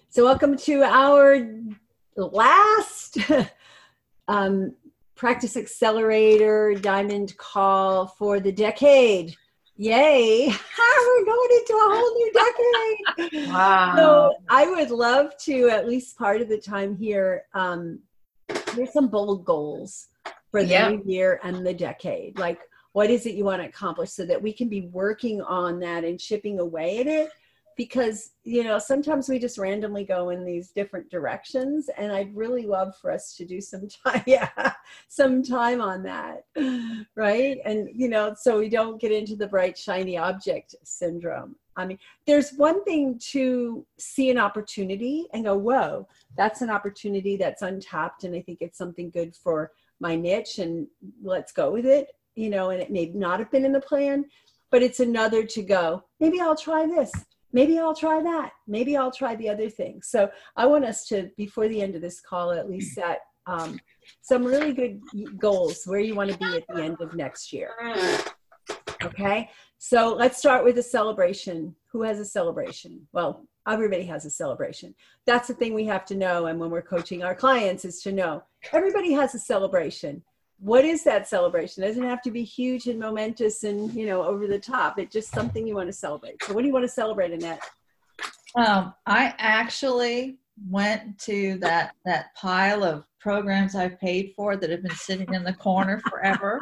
So welcome to our last Practice Accelerator Diamond Call for the decade. Yay! We're going into a whole new decade. Wow. So I would love to, at least part of the time here, there's some bold goals for the new year and the decade. Like, what is it you want to accomplish so that we can be working on that and chipping away at it? Because, you know, sometimes we just randomly go in these different directions, and I'd really love for us to do some time on that, right? And, you know, so we don't get into the bright, shiny object syndrome. I mean, there's one thing to see an opportunity and go, whoa, that's an opportunity that's untapped, and I think it's something good for my niche, and let's go with it, you know, and it may not have been in the plan, but it's another to go, maybe I'll try this. Maybe I'll try that. Maybe I'll try the other thing. So I want us to, before the end of this call, at least set some really good goals where you want to be at the end of next year. Okay. So let's start with a celebration. Who has a celebration? Well, everybody has a celebration. That's the thing we have to know. And when we're coaching our clients is to know everybody has a celebration. What is that celebration? It doesn't have to be huge and momentous and, you know, over the top. It's just something you want to celebrate. So what do you want to celebrate, Annette? I actually went to that pile of programs I've paid for that have been sitting in the corner forever.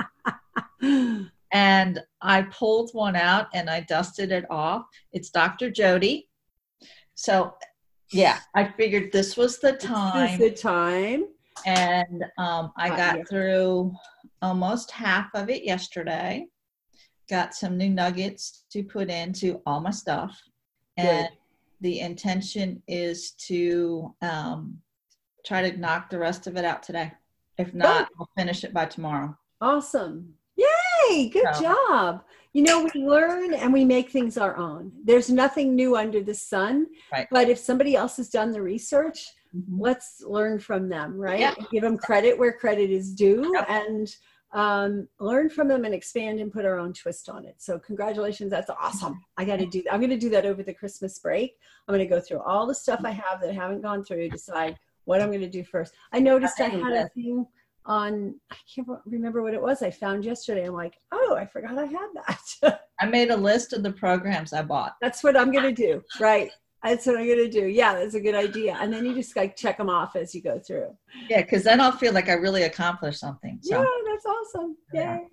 And I pulled one out and I dusted it off. It's Dr. Jody. So yeah, I figured this was the time. This is the time. And I got through almost half of it yesterday. Got some new nuggets to put into all my stuff. And the intention is to try to knock the rest of it out today. If not, I'll finish it by tomorrow. Awesome. Yay! Good job. You know, we learn and we make things our own. There's nothing new under the sun. Right. But if somebody else has done the research, let's learn from them, right? Yeah. Give them credit where credit is due, and learn from them and expand and put our own twist on it. So congratulations. That's awesome. I'm going to do that over the Christmas break. I'm going to go through all the stuff I have that I haven't gone through, decide what I'm going to do first. I noticed I had a thing on, I can't remember what it was I found yesterday. I'm like, oh, I forgot I had that. I made a list of the programs I bought. That's what I'm going to do. Right. That's what I'm going to do. Yeah, that's a good idea. And then you just like check them off as you go through. Yeah, because then I'll feel like I really accomplished something. So. Yeah, that's awesome. Yay.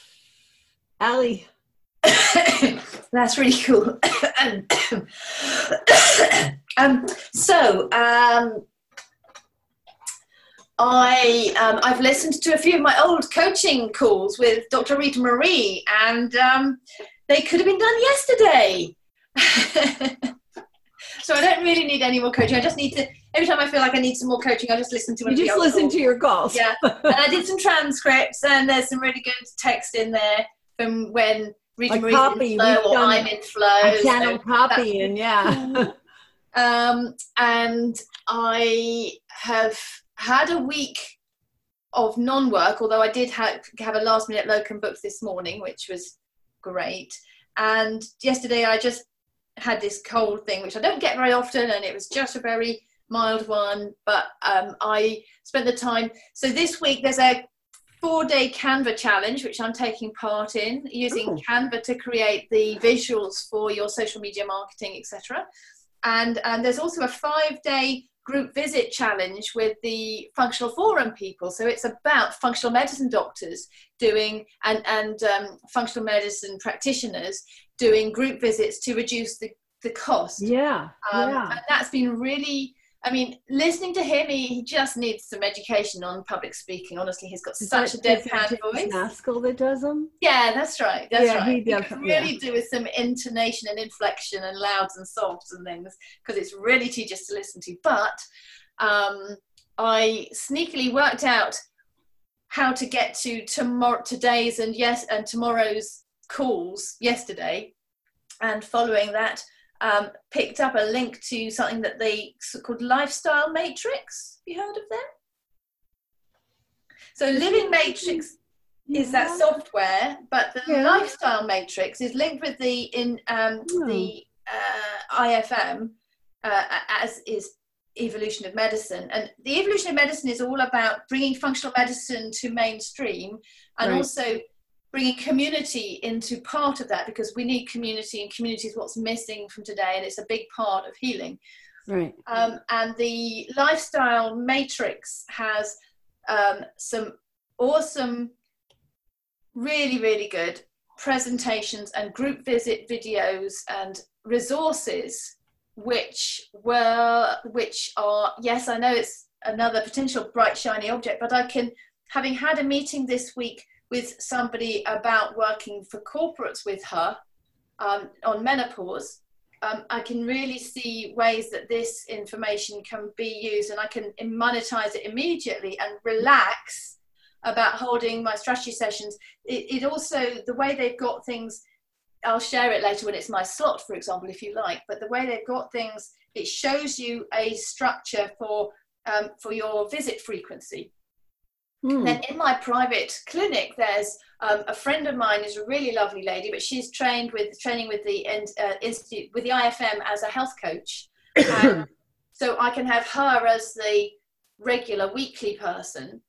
Allie. That's really cool. I've listened to a few of my old coaching calls with Dr. Rita Marie, and they could have been done yesterday. So I don't really need any more coaching. I just need to, every time I feel like I need some more coaching, I just listen to one of the old listen calls. to your calls. Yeah. And I did some transcripts, and there's some really good text in there from when Rita Marie's in flow or I'm in flow. Channel copying, yeah. And I have had a week of non-work, although I did have a last-minute locum booked this morning, which was great. And yesterday I just had this cold thing, which I don't get very often, and it was just a very mild one, but I spent the time. So this week there's a 4-day Canva challenge, which I'm taking part in, using Canva to create the visuals for your social media marketing, etc. And there's also a 5-day group visit challenge with the Functional Forum people. So it's about functional medicine doctors doing and functional medicine practitioners doing group visits to reduce the cost. Yeah. And that's been really, I mean, listening to him, he just needs some education on public speaking. Honestly, he's got such a deadpan voice. Maskell that does them? Yeah, that's right. That's right. He can really do with some intonation and inflection and louds and softs and things, because it's really tedious to listen to. But I sneakily worked out how to get to today's and tomorrow's calls yesterday, and following that, picked up a link to something that they called Lifestyle Matrix. Have you heard of them? So Living Matrix is that software, but the Lifestyle Matrix is linked with the IFM, as is Evolution of Medicine. And the Evolution of Medicine is all about bringing functional medicine to mainstream, and also bringing community into part of that, because we need community, and community is what's missing from today, and it's a big part of healing. Right. And the Lifestyle Matrix has some awesome, really, really good presentations and group visit videos and resources, which are, yes, I know it's another potential bright, shiny object, but having had a meeting this week with somebody about working for corporates with her on menopause, I can really see ways that this information can be used, and I can monetize it immediately and relax about holding my strategy sessions. It also, the way they've got things, I'll share it later when it's my slot, for example, if you like, but the way they've got things, it shows you a structure for your visit frequency. Then in my private clinic, there's a friend of mine who's a really lovely lady, but she's training with the institute, with the IFM, as a health coach. And so I can have her as the regular weekly person.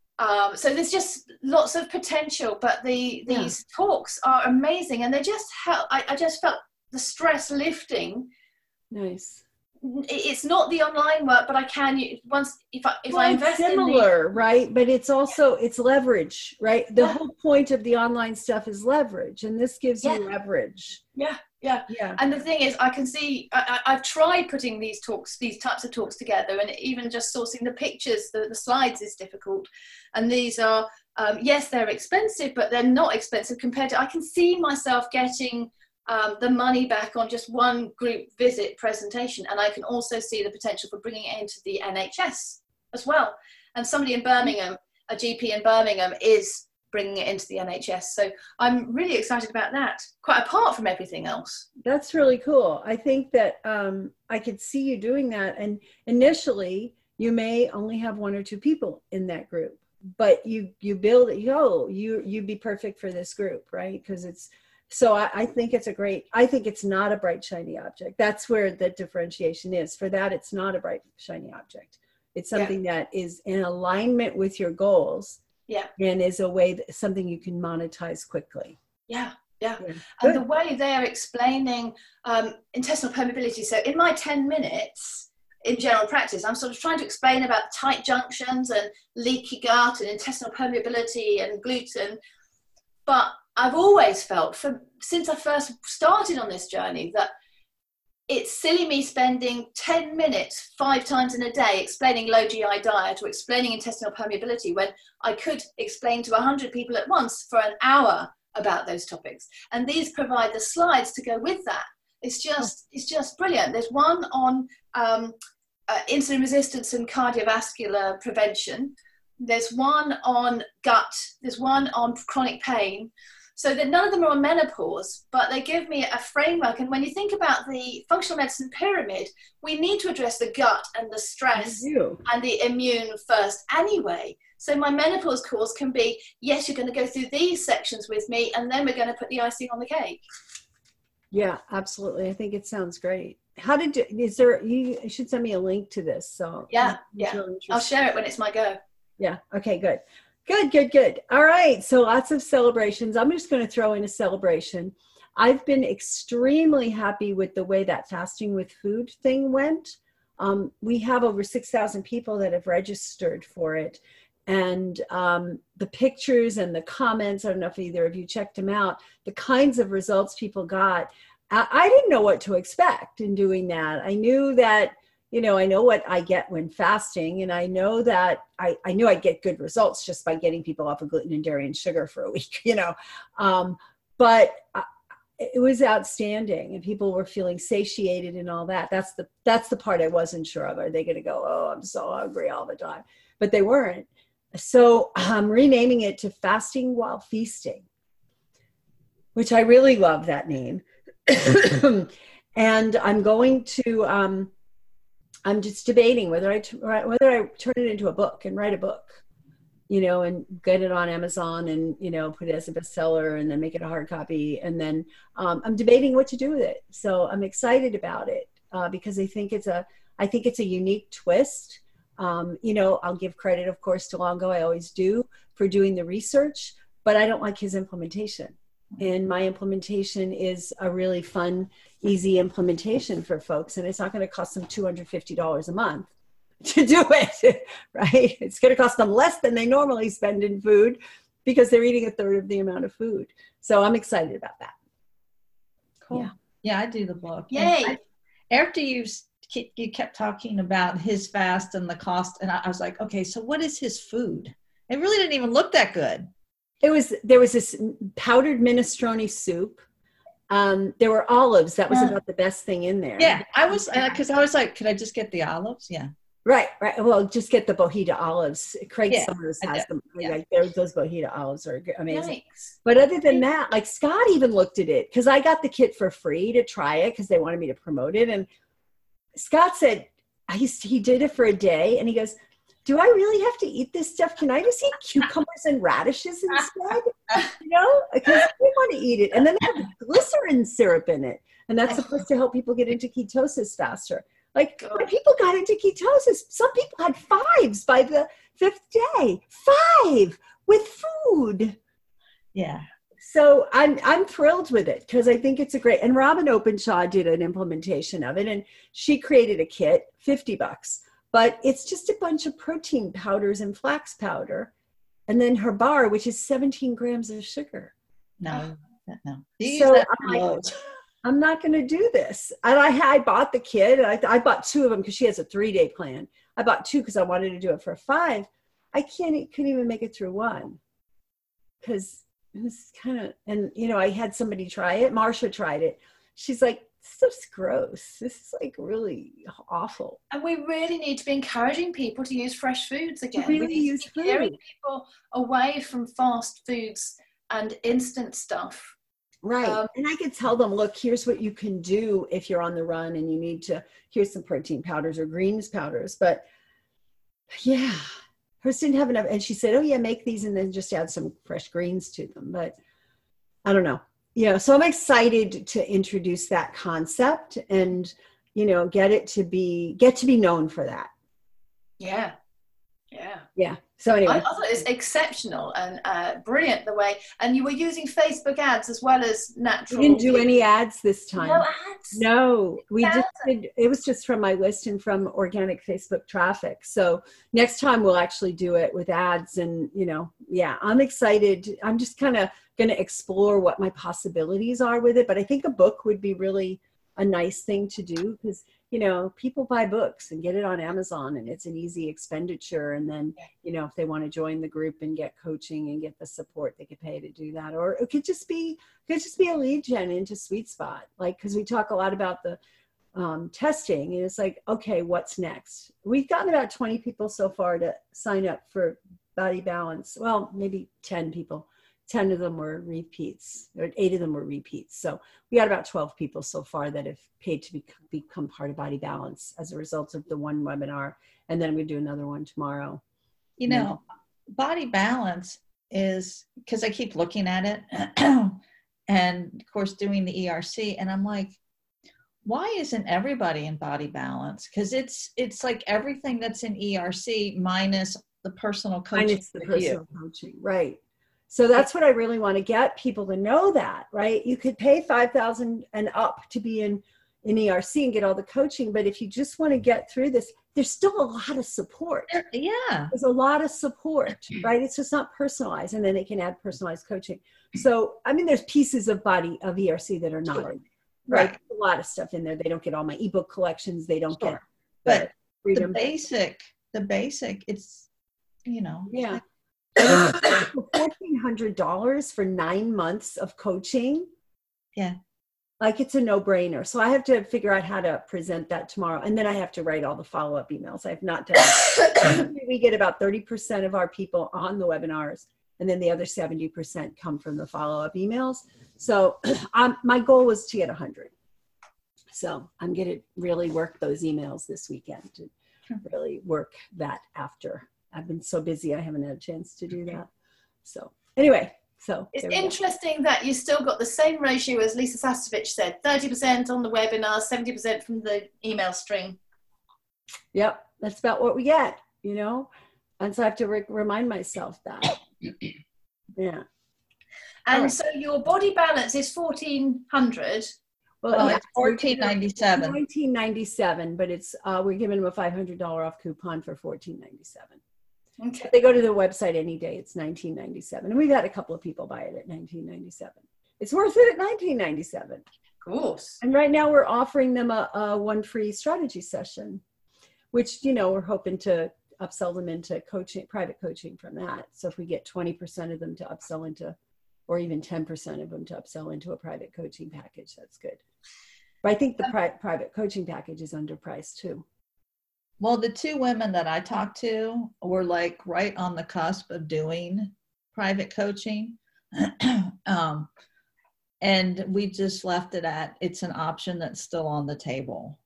So there's just lots of potential, but these talks are amazing, and they just help. I just felt the stress lifting. Nice. It's not the online work, but I can if I invest similar, right? But it's also, it's leverage, right? The whole point of the online stuff is leverage, and this gives you leverage. Yeah. And the thing is, I can see, I've tried putting these types of talks together, and even just sourcing the pictures, the slides is difficult. And these are, yes, they're expensive, but they're not expensive compared to, I can see myself getting the money back on just one group visit presentation. And I can also see the potential for bringing it into the NHS as well. And somebody in Birmingham, a GP in Birmingham, is bringing it into the NHS. So I'm really excited about that, quite apart from everything else. That's really cool. I think that I could see you doing that. And initially, you may only have one or two people in that group, but you build it, you'd be perfect for this group, right? Because so I think I think it's not a bright, shiny object. That's where the differentiation is. For that, it's not a bright, shiny object. It's something that is in alignment with your goals. Yeah. And is a way that something you can monetize quickly. Yeah. And the way they're explaining intestinal permeability. So in my 10 minutes in general practice, I'm sort of trying to explain about tight junctions and leaky gut and intestinal permeability and gluten. But I've always felt, since I first started on this journey, that it's silly me spending 10 minutes 5 times in a day explaining low GI diet or explaining intestinal permeability, when I could explain to 100 people at once for an hour about those topics. And these provide the slides to go with that. It's just brilliant. There's one on insulin resistance and cardiovascular prevention. There's one on gut. There's one on chronic pain. So that none of them are on menopause, but they give me a framework. And when you think about the functional medicine pyramid, we need to address the gut and the stress and the immune first anyway. So my menopause course can be, yes, you're going to go through these sections with me, and then we're going to put the icing on the cake. Yeah, absolutely. I think it sounds great. You should send me a link to this. So yeah. Really, I'll share it when it's my go. Yeah. Okay, good. Good. All right. So lots of celebrations. I'm just going to throw in a celebration. I've been extremely happy with the way that fasting with food thing went. We have over 6,000 people that have registered for it. And the pictures and the comments, I don't know if either of you checked them out, the kinds of results people got. I didn't know what to expect in doing that. I knew that, I know what I get when fasting, and I know that I knew I'd get good results just by getting people off of gluten and dairy and sugar for a week, but it was outstanding, and people were feeling satiated and all that. That's the part I wasn't sure of. Are they going to go, oh, I'm so hungry all the time? But they weren't. So I'm renaming it to Fasting While Feasting, which I really love that name. And I'm going to, I'm just debating whether I turn it into a book and write a book, and get it on Amazon and, put it as a bestseller and then make it a hard copy. And then I'm debating what to do with it. So I'm excited about it. because I think it's a unique twist. I'll give credit, of course, to Longo. I always do, for doing the research, but I don't like his implementation. And my implementation is a really fun, easy implementation for folks. And it's not going to cost them $250 a month to do it, right? It's going to cost them less than they normally spend in food because they're eating a third of the amount of food. So I'm excited about that. Cool. Yeah, I do the book. Yay. After you kept talking about his fast and the cost, and I was like, okay, so what is his food? It really didn't even look that good. There was this powdered minestrone soup. There were olives. That was about the best thing in there. Yeah, because I was like, could I just get the olives? Yeah. Right. Well, just get the Bojita olives. Craig Summers has them. Yeah. Like, those Bojita olives are amazing. Yikes. But other than that, like Scott even looked at it because I got the kit for free to try it because they wanted me to promote it. And Scott said he did it for a day, and he goes, "Do I really have to eat this stuff? Can I just eat cucumbers and radishes instead?" Because I want to eat it. And then they have glycerin syrup in it, and that's supposed to help people get into ketosis faster. Like when people got into ketosis, some people had 5s by the 5th day. 5 with food. Yeah. So I'm thrilled with it because I think it's a great. And Robin Openshaw did an implementation of it, and she created a kit, $50, but it's just a bunch of protein powders and flax powder, and then her bar, which is 17 grams of sugar. No. So I'm not going to do this. And I bought the kit. I bought 2 of them because she has a 3-day plan. I bought 2 because I wanted to do it for 5. I couldn't even make it through 1 because it was kind of, and I had somebody try it. Marsha tried it. She's like, "This stuff's gross. This is like really awful." And we really need to be encouraging people to use fresh foods again. Really we need use to be steering people away from fast foods and instant stuff. Right. And I could tell them, look, here's what you can do if you're on the run and you need to, here's some protein powders or greens powders. But yeah, hers didn't have enough. And she said, "Oh yeah, make these and then just add some fresh greens to them." But I don't know. So I'm excited to introduce that concept and, get to be known for that. Yeah. So anyway, I thought it was exceptional and brilliant the way, and you were using Facebook ads as well as natural. We didn't do any ads this time. No ads? No, we just did. It was just from my list and from organic Facebook traffic. So next time we'll actually do it with ads and, I'm excited. I'm just kind of going to explore what my possibilities are with it. But I think a book would be really a nice thing to do because, people buy books and get it on Amazon and it's an easy expenditure. And then, if they want to join the group and get coaching and get the support, they could pay to do that. Or it could just be a lead gen into Sweet Spot. Like, because we talk a lot about the testing and it's like, okay, what's next? We've gotten about 20 people so far to sign up for Body Balance. Well, maybe 10 people. 10 of them were repeats, or 8 of them were repeats. So we got about 12 people so far that have paid to become part of Body Balance as a result of the one webinar. And then we do another one tomorrow. Body Balance is, because I keep looking at it and of course doing the ERC, and I'm like, why isn't everybody in Body Balance? Because it's like everything that's in ERC minus the personal coaching. Minus the personal coaching, right. So that's what I really want to get people to know that, right? You could pay $5,000 and up to be in ERC and get all the coaching. But if you just want to get through this, there's still a lot of support. Yeah. There's a lot of support, right? It's just not personalized. And then they can add personalized coaching. So, there's pieces of ERC that are not in there, right? There's a lot of stuff in there. They don't get all my ebook collections. They don't get but freedom. The basic, it's, yeah. $1,400 for 9 months of coaching. Yeah. Like it's a no-brainer. So I have to figure out how to present that tomorrow. And then I have to write all the follow-up emails. I have not done it. We get about 30% of our people on the webinars. And then the other 70% come from the follow-up emails. So my goal was to get 100. So I'm going to really work those emails this weekend to really work that after. I've been so busy, I haven't had a chance to do that. So anyway, So it's there we go. interesting that you still got the same ratio as Lisa Sastovich said, 30% on the webinar, 70% from the email string. Yep, that's about what we get, you know? And so I have to remind myself that. Yeah. And right. so your body balance is 1,400. Well, it's $14.97. $19.97, but it's we're giving them a $500 off coupon for $14.97. Okay. If they go to the website any day, it's $19.97, and we've had a couple of people buy it at $19.97. It's worth it at $19.97. Of course. And right now we're offering them a one free strategy session, which, you know, we're hoping to upsell them into coaching, private coaching from that. So if we get 20% of them to upsell into, or even 10% of them to upsell into a private coaching package, that's good. But I think the private coaching package is underpriced too. Well, the two women that I talked to were like right on the cusp of doing private coaching. And we just left it at, it's an option that's still on the table.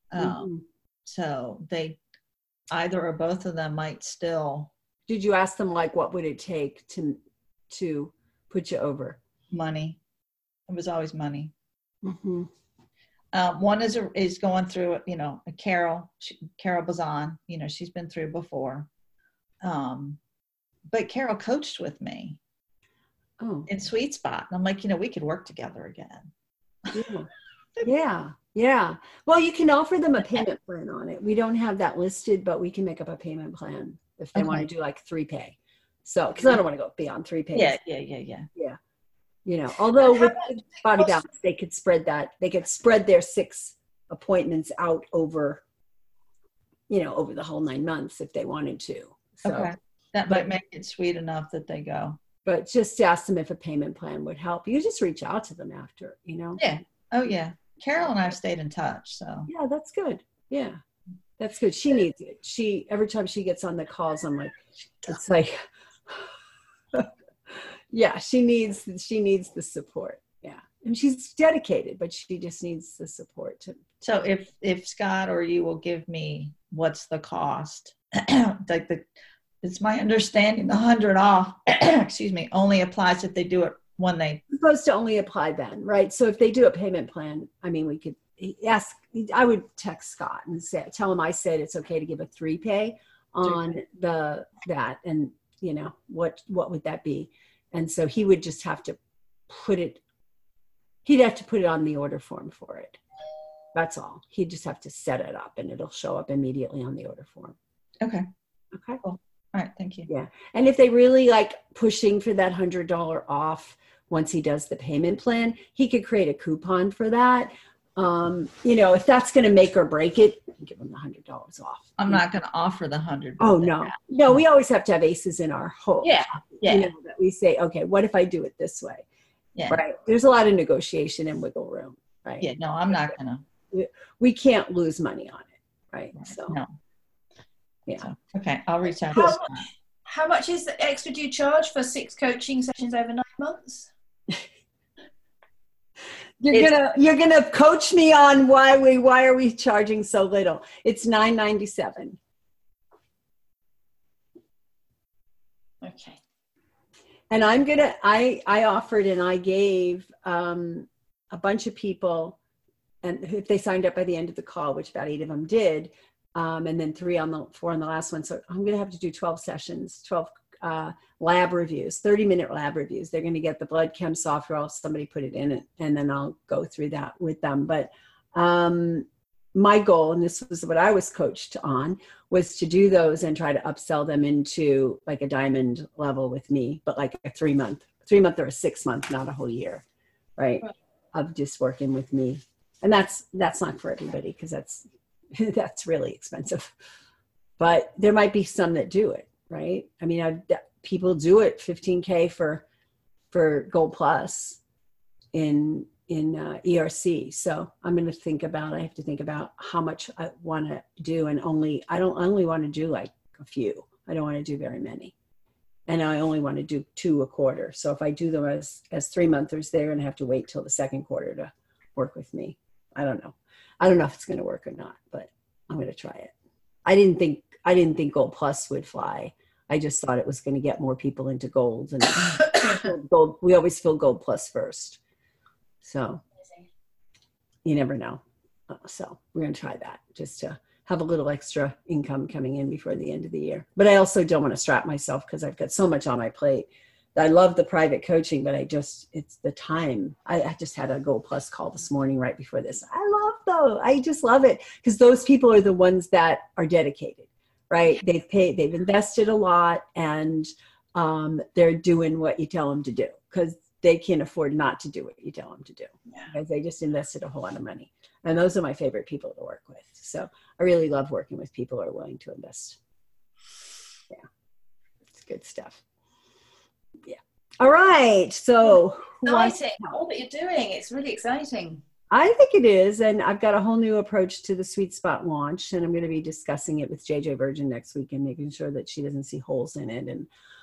So they, either or both of them might still. Did you ask them like, what would it take to put you over? Money. It was always money. Mm-hmm. One is going through, you know, Carol Bazan, you know, she's been through before. But Carol coached with me in Sweet Spot. And I'm like, you know, we could work together again. Yeah. Well, you can offer them a payment plan on it. We don't have that listed, but we can make up a payment plan if they want to do like 3-pay. So, because I don't want to go beyond 3-pay. Yeah. You know, although with body balance, they could spread their 6 appointments out over, you know, over the whole 9 months if they wanted to. So, that might make it sweet enough that they go. But just ask them if a payment plan would help. You just reach out to them after, you know? Yeah. Oh, yeah. Carol and I have stayed in touch, so. Yeah, that's good. Yeah, that's good. She needs it. Every time she gets on the calls, I'm like, it's like, yeah, she needs the support. Yeah. And she's dedicated, but she just needs the support too. So if Scott or you will give me what's the cost, it's my understanding the 100 off, excuse me, only applies if they do it when they. It's supposed to only apply then, right? So if they do a payment plan, I mean, we could ask, I would text Scott and tell him I said it's okay to give a 3-pay on that. And you know, what would that be? And so he would just have to he'd have to put it on the order form for it. That's all. He'd just have to set it up and it'll show up immediately on the order form. Okay. Cool. All right. Thank you. Yeah. And if they really like pushing for that $100 off once he does the payment plan, he could create a coupon for that. You know, if that's going to make or break it, give them the $100 off. I'm not going to offer the 100. Oh, no, we always have to have aces in our hole. Yeah. You know, that we say, okay, what if I do it this way? Yeah. Right. There's a lot of negotiation and wiggle room. Right. Yeah. No, I'm not going to. We can't lose money on it. Right. So. No. Yeah. So, okay. I'll reach out. How much is the extra do you charge for 6 coaching sessions over 9 months? You're gonna coach me on why are we charging so little? It's $9.97. Okay. And I offered and I gave a bunch of people, and if they signed up by the end of the call, which about 8 of them did, and then 4 on the last one. So I'm gonna have to do 12 sessions, 12 lab reviews, 30-minute lab reviews. They're going to get the blood chem software. I'll somebody put it in it, and then I'll go through that with them. But my goal, and this was what I was coached on, was to do those and try to upsell them into like a diamond level with me, but like a 3-month or a 6-month, not a whole year, right? Of just working with me. And that's not for everybody because that's really expensive. But there might be some that do it. Right. I mean, people do it 15K for Gold Plus in ERC. So I'm going to I have to think about how much I want to do. And I don't only want to do like a few. I don't want to do very many. And I only want to do 2 a quarter. So if I do them as 3-monthers, they're going to have to wait till the second quarter to work with me. I don't know if it's going to work or not, but I'm going to try it. I didn't think Gold Plus would fly. I just thought it was going to get more people into gold, and gold. We always fill gold plus first. So you never know. So we're going to try that just to have a little extra income coming in before the end of the year. But I also don't want to strap myself because I've got so much on my plate. I love the private coaching, but it's the time. I just had a Gold Plus call this morning right before this. I just love it because those people are the ones that are dedicated, right? They've invested a lot, and they're doing what you tell them to do because they can't afford not to do what you tell them to do. Because they just invested a whole lot of money. And those are my favorite people to work with. So I really love working with people who are willing to invest. Yeah, it's good stuff. Yeah. All right. So exciting. All that you're doing. It's really exciting. I think it is. And I've got a whole new approach to the Sweet Spot launch. And I'm going to be discussing it with JJ Virgin next week and making sure that she doesn't see holes in it.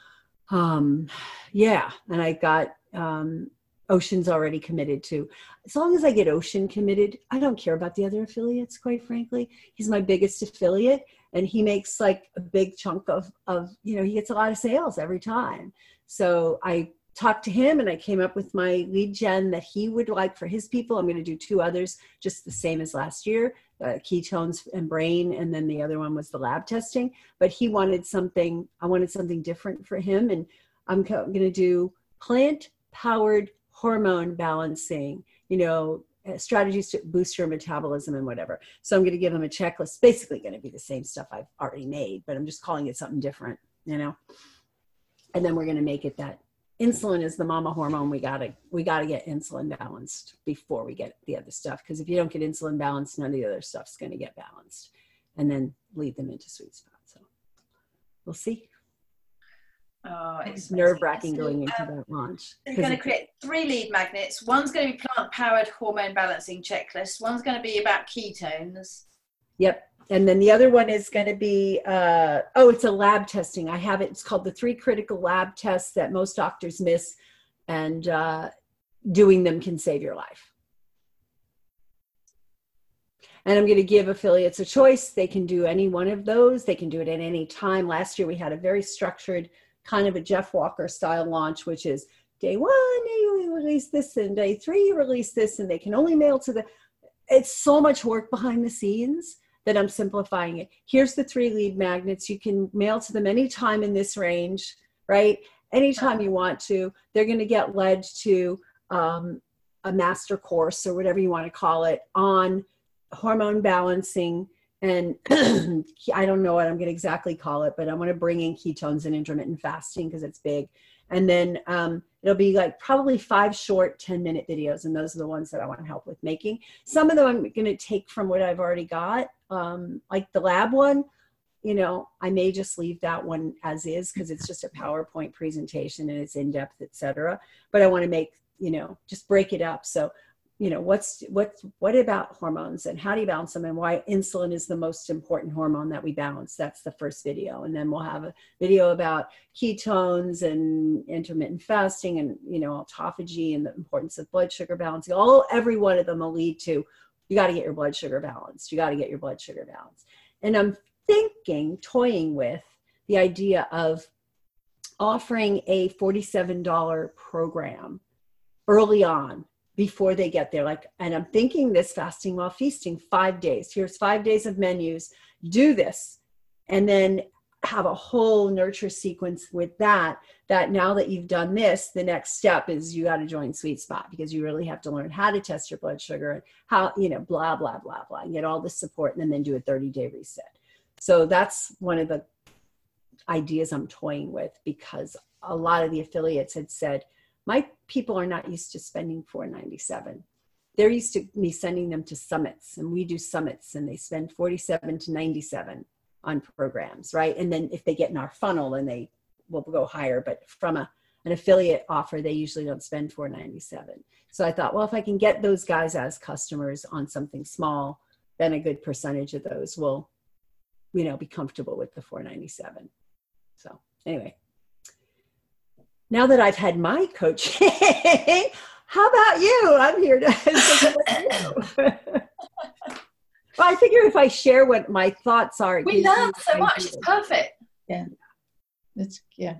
And yeah. And I got Ocean's already committed to. As long as I get Ocean committed, I don't care about the other affiliates, quite frankly. He's my biggest affiliate, and he makes like a big chunk of he gets a lot of sales every time. So I talked to him and I came up with my lead gen that he would like for his people. I'm going to do 2 others, just the same as last year, ketones and brain. And then the other one was the lab testing, but I wanted something different for him. And I'm going to do plant-powered hormone balancing, strategies to boost your metabolism and whatever. So I'm going to give them a checklist, basically going to be the same stuff I've already made, but I'm just calling it something different, and then we're going to make it that insulin is the mama hormone. We got to get insulin balanced before we get the other stuff. Because if you don't get insulin balanced, none of the other stuff's going to get balanced, and then lead them into Sweet Spot. So we'll see. Oh, it's nerve-wracking going into that launch. You're going to create 3 lead magnets. One's going to be plant-powered hormone balancing checklist. One's going to be about ketones. Yep. And then the other one is going to be, it's a lab testing. I have it. It's called the 3 critical lab tests that most doctors miss, and doing them can save your life. And I'm going to give affiliates a choice. They can do any one of those. They can do it at any time. Last year, we had a very structured kind of a Jeff Walker style launch, which is day 1, you release this, and day 3, you release this, and they can only mail to it's so much work behind the scenes that I'm simplifying it. Here's the 3 lead magnets. You can mail to them anytime in this range, right? Anytime you want to. They're going to get led to a master course or whatever you want to call it on hormone balancing. And I don't know what I'm going to exactly call it, but I'm going to bring in ketones and intermittent fasting because it's big. And then it'll be like probably 5 short 10-minute videos. And those are the ones that I want help with making. Some of them I'm going to take from what I've already got. Like the lab one, I may just leave that one as is because it's just a PowerPoint presentation and it's in-depth, etc. But I want to make, just break it up. So, what about hormones and how do you balance them and why insulin is the most important hormone that we balance? That's the first video. And then we'll have a video about ketones and intermittent fasting and, autophagy and the importance of blood sugar balancing. Every one of them will lead to, you got to get your blood sugar balanced. You got to get your blood sugar balanced. And I'm toying with the idea of offering a $47 program early on, before they get there. And I'm thinking this fasting while feasting, 5 days. Here's 5 days of menus. Do this. And then have a whole nurture sequence with that now that you've done this, the next step is you got to join Sweet Spot because you really have to learn how to test your blood sugar and how, blah, blah, blah, blah, and get all the support and then do a 30-day reset. So that's one of the ideas I'm toying with because a lot of the affiliates had said, my people are not used to spending $497. They're used to me sending them to summits, and we do summits, and they spend $47 to $97 on programs, right? And then if they get in our funnel, then they will go higher. But from an affiliate offer, they usually don't spend $497. So I thought, well, if I can get those guys as customers on something small, then a good percentage of those will, be comfortable with the $497. So anyway. Now that I've had my coaching, how about you? I'm here to. Well, I figure if I share what my thoughts are, we learn so much. It's perfect. Yeah. It's, yeah.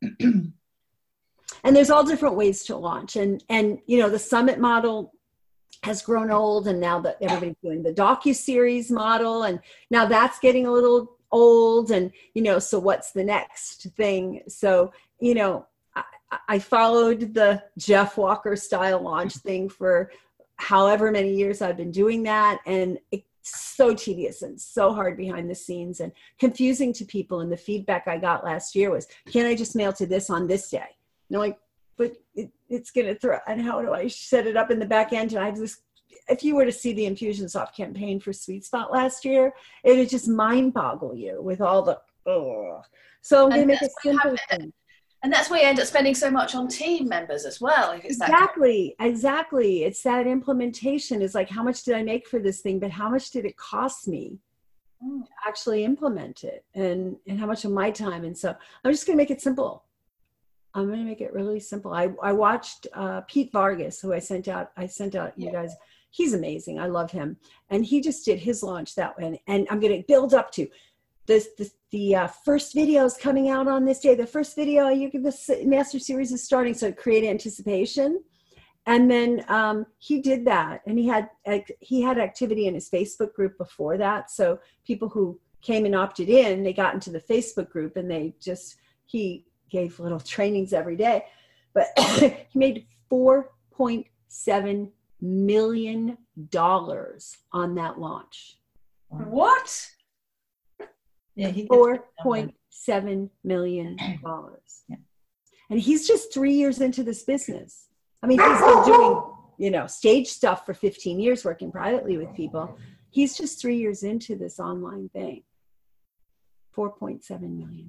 And there's all different ways to launch. And you know, the summit model has grown old, and now that everybody's doing the docu-series model, and now that's getting a little old. And, you know, so what's the next thing? So, you know, I followed the Jeff Walker style launch thing for however many years I've been doing that. And it's so tedious and so hard behind the scenes and confusing to people. And the feedback I got last year was, can I just mail to this on this day? And I'm like, but it's going to throw, and how do I set it up in the back end? And I have this, if you were to see the Infusionsoft campaign for Sweet Spot last year, it would just mind boggle you with all the, so I'm going to make it simple. And that's why you end up spending so much on team members as well. If it's exactly. It's that implementation is like, how much did I make for this thing? But how much did it cost me to actually implement it? And how much of my time? And so I'm just going to make it simple. I'm going to make it really simple. I watched Pete Vargas, who I sent out you guys. He's amazing. I love him. And he just did his launch that way. And I'm going to build up to the first video is coming out on this day. The first video, the master series is starting. So create anticipation. And then he did that. And he had activity in his Facebook group before that. So people who came and opted in, they got into the Facebook group, and he gave little trainings every day. But he made $4.7 million on that launch. What? Yeah, he $4.7 million. Yeah. And he's just 3 years into this business. I mean, he's been doing, you know, stage stuff for 15 years, working privately with people. He's just 3 years into this online thing. $4.7 million.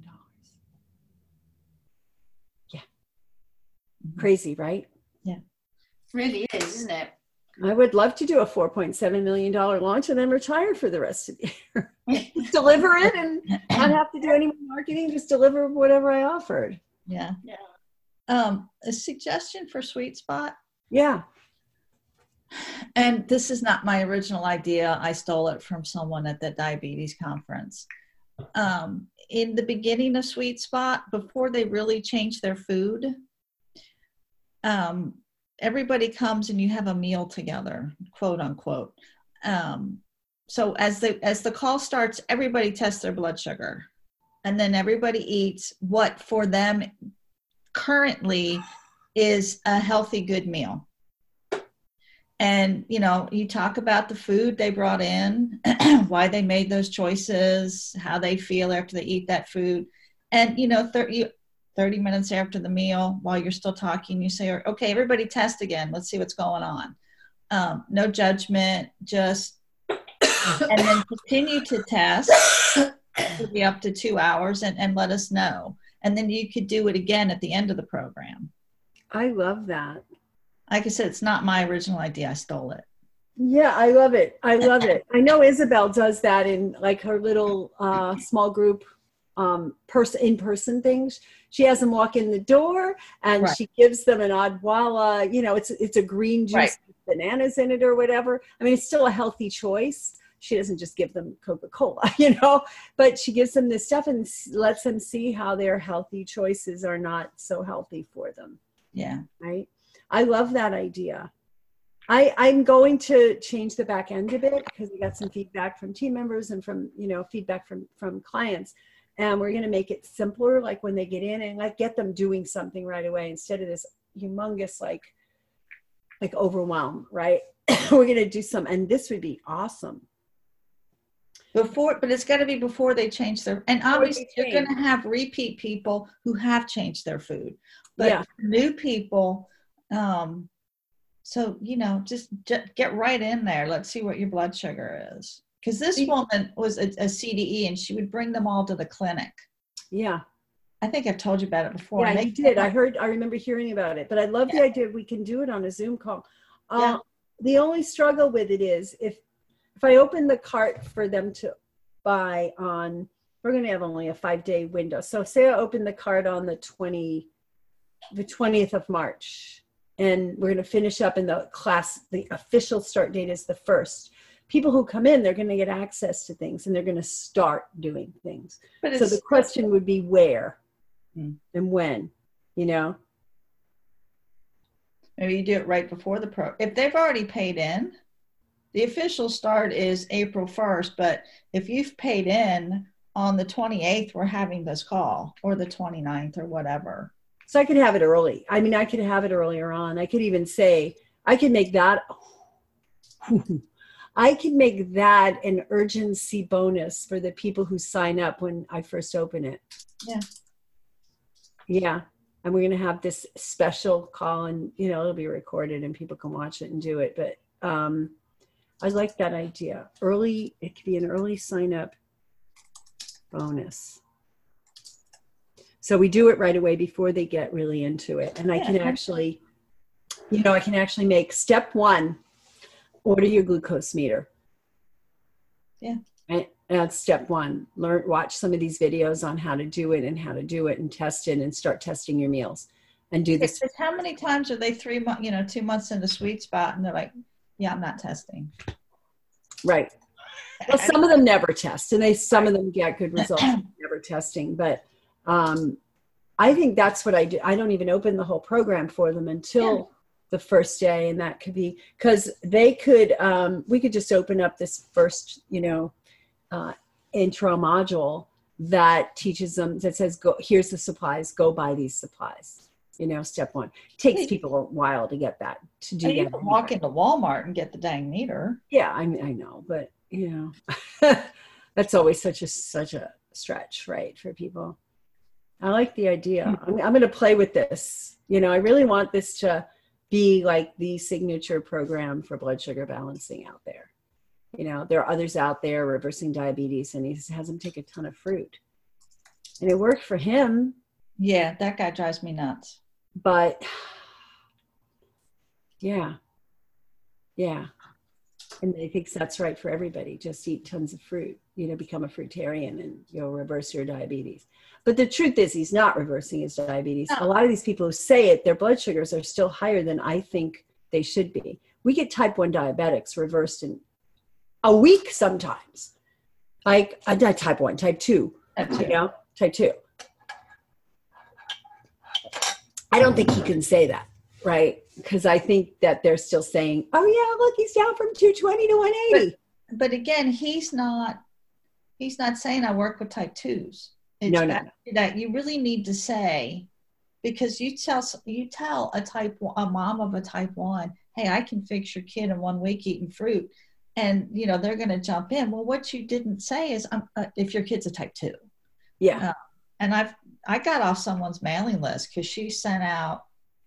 Yeah. Crazy, right? Yeah. It really is, isn't it? I would love to do a $4.7 million launch and then retire for the rest of the year. Just deliver it and not have to do any more marketing, just deliver whatever I offered. Yeah. A suggestion for Sweet Spot. Yeah. And this is not my original idea. I stole it from someone at the diabetes conference. In the beginning of Sweet Spot, before they really changed their food, everybody comes and you have a meal together, quote unquote. So as the call starts, everybody tests their blood sugar, and then everybody eats what for them currently is a healthy, good meal. And, you know, you talk about the food they brought in, why they made those choices, how they feel after they eat that food. And, you know, 30 minutes after the meal, while you're still talking, you say, okay, everybody test again. Let's see what's going on. No judgment, just, and then continue to test. It'll be up to 2 hours and let us know. And then you could do it again at the end of the program. I love that. Like I said, it's not my original idea. I stole it. Yeah, I love it. I know Isabel does that in like her little small group in-person things. She has them walk in the door, and right. She gives them an Odwalla, you know, it's a green juice right. with bananas in it or whatever. I mean, it's still a healthy choice. She doesn't just give them Coca-Cola, you know, but she gives them this stuff and lets them see how their healthy choices are not so healthy for them. Yeah. Right. I love that idea. I'm going to change the back end a bit because we got some feedback from team members and from, you know, feedback from clients. And we're going to make it simpler, like when they get in, and like get them doing something right away instead of this humongous, like overwhelm, right? We're going to do some, and this would be awesome. But it's got to be before they change their, and obviously you're going to have repeat people who have changed their food, but yeah. New people, so, you know, just get right in there. Let's see what your blood sugar is. Because this woman was a CDE, and she would bring them all to the clinic. Yeah. I think I've told you about it before. Yeah, you did. I remember hearing about it. But I love the idea we can do it on a Zoom call. The only struggle with it is if I open the cart for them to buy on, we're going to have only a 5-day window. So say I open the cart on the 20th of March, and we're going to finish up in the class. The official start date is the 1st. People who come in, they're going to get access to things, and they're going to start doing things. So the question would be where, and when, you know? Maybe you do it right before the if they've already paid in, the official start is April 1st, but if you've paid in on the 28th, we're having this call, or the 29th or whatever. So I could have it early. I mean, I could have it earlier on. I could even say, I could make that, I could make that an urgency bonus for the people who sign up when I first open it. Yeah. Yeah. And we're going to have this special call, and, you know, it'll be recorded and people can watch it and do it. But I like that idea. Early, it could be an early sign up bonus. So we do it right away before they get really into it. And I can actually, you know, I can actually make step 1, order your glucose meter. Yeah. And that's step 1. Watch some of these videos on how to do it and test it and start testing your meals and do this. How many times are they 2 months in the sweet spot and they're like, yeah, I'm not testing. Right. Well, some of them never test, and some of them get good results never testing. But I think that's what I do. I don't even open the whole program for them until the first day, and that could be because they could. We could just open up this first, intro module that teaches them, that says, "Go, here's the supplies. Go buy these supplies." Step 1. It takes people a while to get that, to do that. You can walk into Walmart and get the dang meter. Yeah, I know, but that's always such a stretch, right, for people. I like the idea. I'm going to play with this. I really want this to be like the signature program for blood sugar balancing out there. There are others out there reversing diabetes, and he has them take a ton of fruit. And it worked for him. Yeah, that guy drives me nuts. But yeah. And he thinks that's right for everybody. Just eat tons of fruit, become a fruitarian and you'll reverse your diabetes. But the truth is he's not reversing his diabetes. No. A lot of these people who say it, their blood sugars are still higher than I think they should be. We get type 1 diabetics reversed in a week sometimes. Like type 1, type 2, type 2. I don't think he can say that, right? Because I think that they're still saying, oh yeah, look, he's down from 220 to 180. But again, he's not saying I work with type 2s. No. That you really need to say, because you tell a mom of a type 1, hey, I can fix your kid in 1 week eating fruit. And, they're going to jump in. Well, what you didn't say is if your kid's a type 2. Yeah. And I got off someone's mailing list because she sent out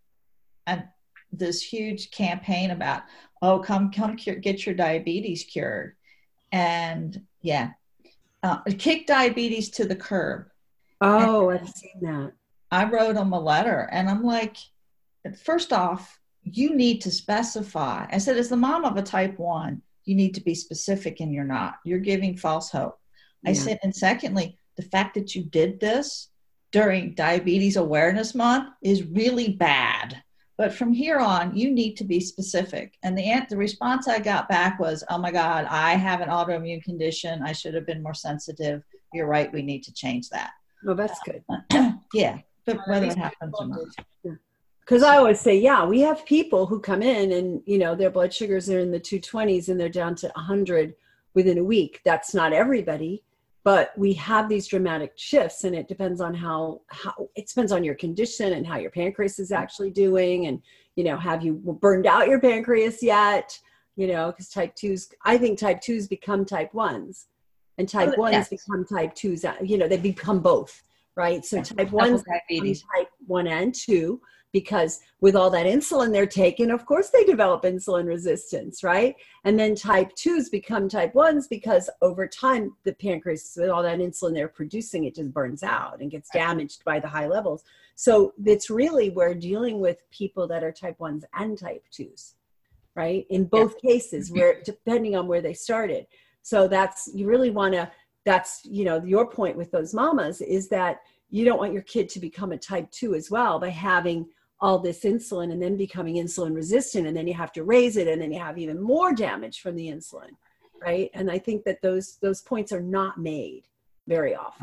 this huge campaign about, come get your diabetes cured. And kick diabetes to the curb. Oh, I've seen that. I wrote them a letter, and I'm like, first off, you need to specify. I said, as the mom of a type 1, you need to be specific, and you're not. You're giving false hope. Yeah. I said, and secondly, the fact that you did this during Diabetes Awareness Month is really bad. But from here on, you need to be specific. And the response I got back was, oh my God, I have an autoimmune condition. I should have been more sensitive. You're right. We need to change that. Well, that's good. Yeah. But whether it happens or not. Because I always say, we have people who come in and, their blood sugars are in the 220s and they're down to 100 within a week. That's not everybody. But we have these dramatic shifts, and it depends on how it depends on your condition and how your pancreas is actually doing. And, have you burned out your pancreas yet? Because type 2s, I think type 2s become type 1s, and type 1s become type 2s. They become both, right? So type 1s diabetes, type 1 and 2, because with all that insulin they're taking, of course they develop insulin resistance, right? And then type 2s become type 1s because over time the pancreas, with all that insulin they're producing, it just burns out and gets damaged by the high levels. So it's really, we're dealing with people that are type 1s and type 2s, right? In both cases, where depending on where they started. So you really want to, that's, your point with those mamas is that you don't want your kid to become a type 2 as well by having all this insulin and then becoming insulin resistant, and then you have to raise it, and then you have even more damage from the insulin, right? And I think that those points are not made very often.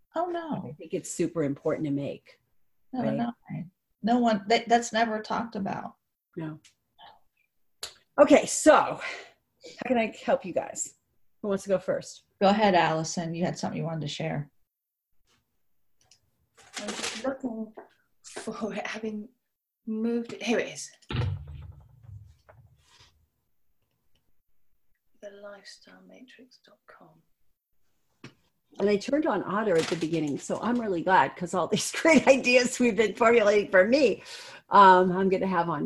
Oh, no. I think it's super important to make. No, right? no. No one, that's never talked about. No. Okay, so how can I help you guys? Who wants to go first? Go ahead, Allison. You had something you wanted to share. I'm just looking for it, having moved it. Here it is. thelifestylematrix.com. And I turned on Otter at the beginning, so I'm really glad because all these great ideas we've been formulating for me, I'm going to have on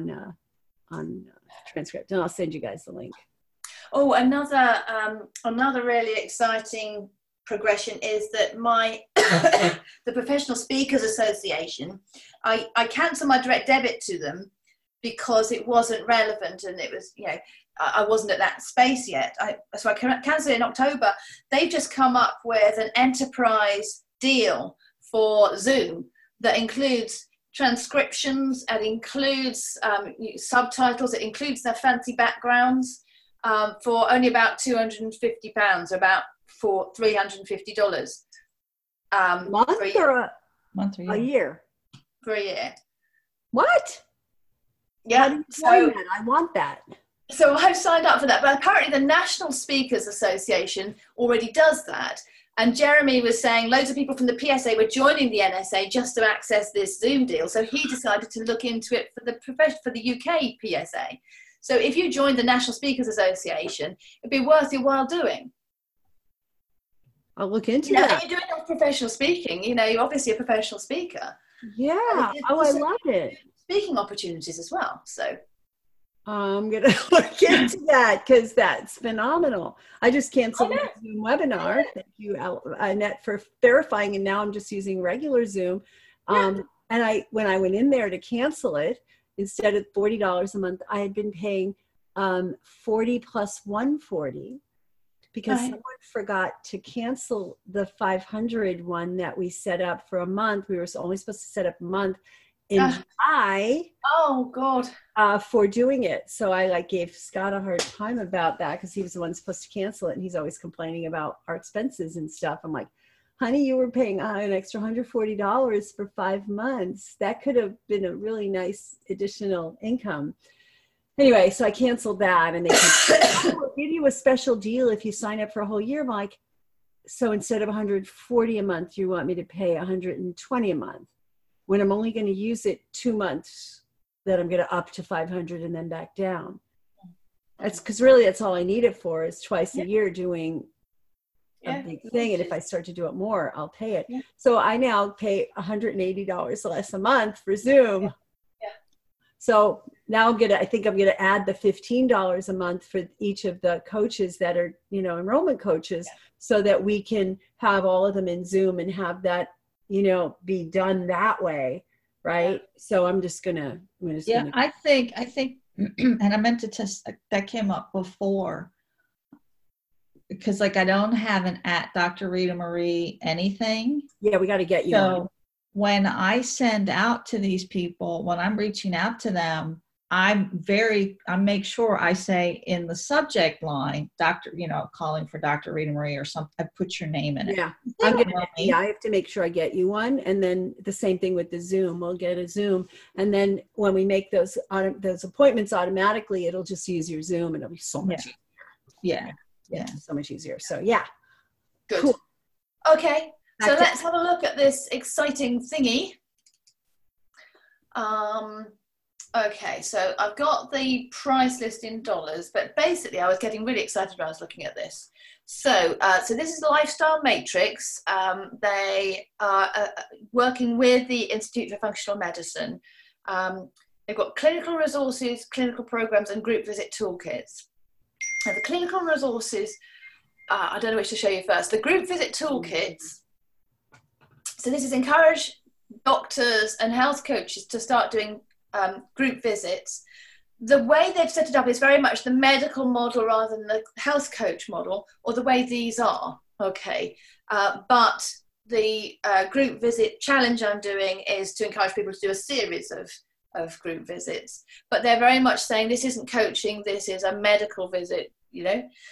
transcript, and I'll send you guys the link. Oh, another really exciting progression is that the Professional Speakers Association, I cancelled my direct debit to them because it wasn't relevant, and it was, I wasn't at that space yet. So I cancelled it in October. They've just come up with an enterprise deal for Zoom that includes transcriptions, it includes subtitles, it includes their fancy backgrounds for only about £250, about for $350. Month or a year? For a year. What? Yeah. So I want that. So I've signed up for that, but apparently the National Speakers Association already does that. And Jeremy was saying loads of people from the PSA were joining the NSA just to access this Zoom deal. So he decided to look into it for the UK PSA. So if you joined the National Speakers Association, it'd be worth your while doing. I'll look into that. You're doing professional speaking. You're obviously a professional speaker. Yeah. I love it. Speaking opportunities as well. So I'm going to look into that because that's phenomenal. I just canceled my Zoom webinar. Thank you, Annette, for verifying. And now I'm just using regular Zoom. And when I went in there to cancel it, instead of $40 a month, I had been paying $40 plus $140 because someone forgot to cancel the 500 one that we set up for a month. We were only supposed to set up a month in July. Oh God! For doing it, so I gave Scott a hard time about that because he was the one supposed to cancel it, and he's always complaining about our expenses and stuff. I'm like, honey, you were paying an extra $140 for 5 months. That could have been a really nice additional income. Anyway, so I canceled that, and they will give you a special deal if you sign up for a whole year. I'm like, so instead of $140 a month, you want me to pay $120 a month when I'm only going to use it 2 months, that I'm going to up to 500 and then back down. That's because really that's all I need it for is twice a year doing a big thing. And if I start to do it more, I'll pay it. Yeah. So I now pay $180 less a month for Zoom. Yeah. So now I think I'm going to add the $15 a month for each of the coaches that are, enrollment coaches, so that we can have all of them in Zoom and have that, be done that way. Right. So I'm just gonna. I think, and I meant to test that came up before, because I don't have an @Dr. Rita Marie anything. Yeah, we got to get you. So when I send out to these people, when I'm reaching out to them, I make sure I say in the subject line, calling for Dr. Rita Marie or something. I put your name in it. Yeah, I have to make sure I get you one, and then the same thing with the Zoom. We'll get a Zoom, and then when we make those appointments automatically, it'll just use your Zoom, and it'll be so much easier. Yeah, so much easier. So good. Cool. Okay, so let's have a look at this exciting thingy. Okay, so I've got the price list in dollars, but basically I was getting really excited when I was looking at this. So this is Lifestyle Matrix. They are working with the Institute for Functional Medicine. They've got clinical resources, clinical programs, and group visit toolkits. Now the clinical resources, I don't know which to show you first. The group visit toolkits. So this is encourage doctors and health coaches to start doing group visits. The way they've set it up is very much the medical model rather than the health coach model, or the way these are. Okay, but the group visit challenge I'm doing is to encourage people to do a series of group visits. But they're very much saying this isn't coaching, this is a medical visit,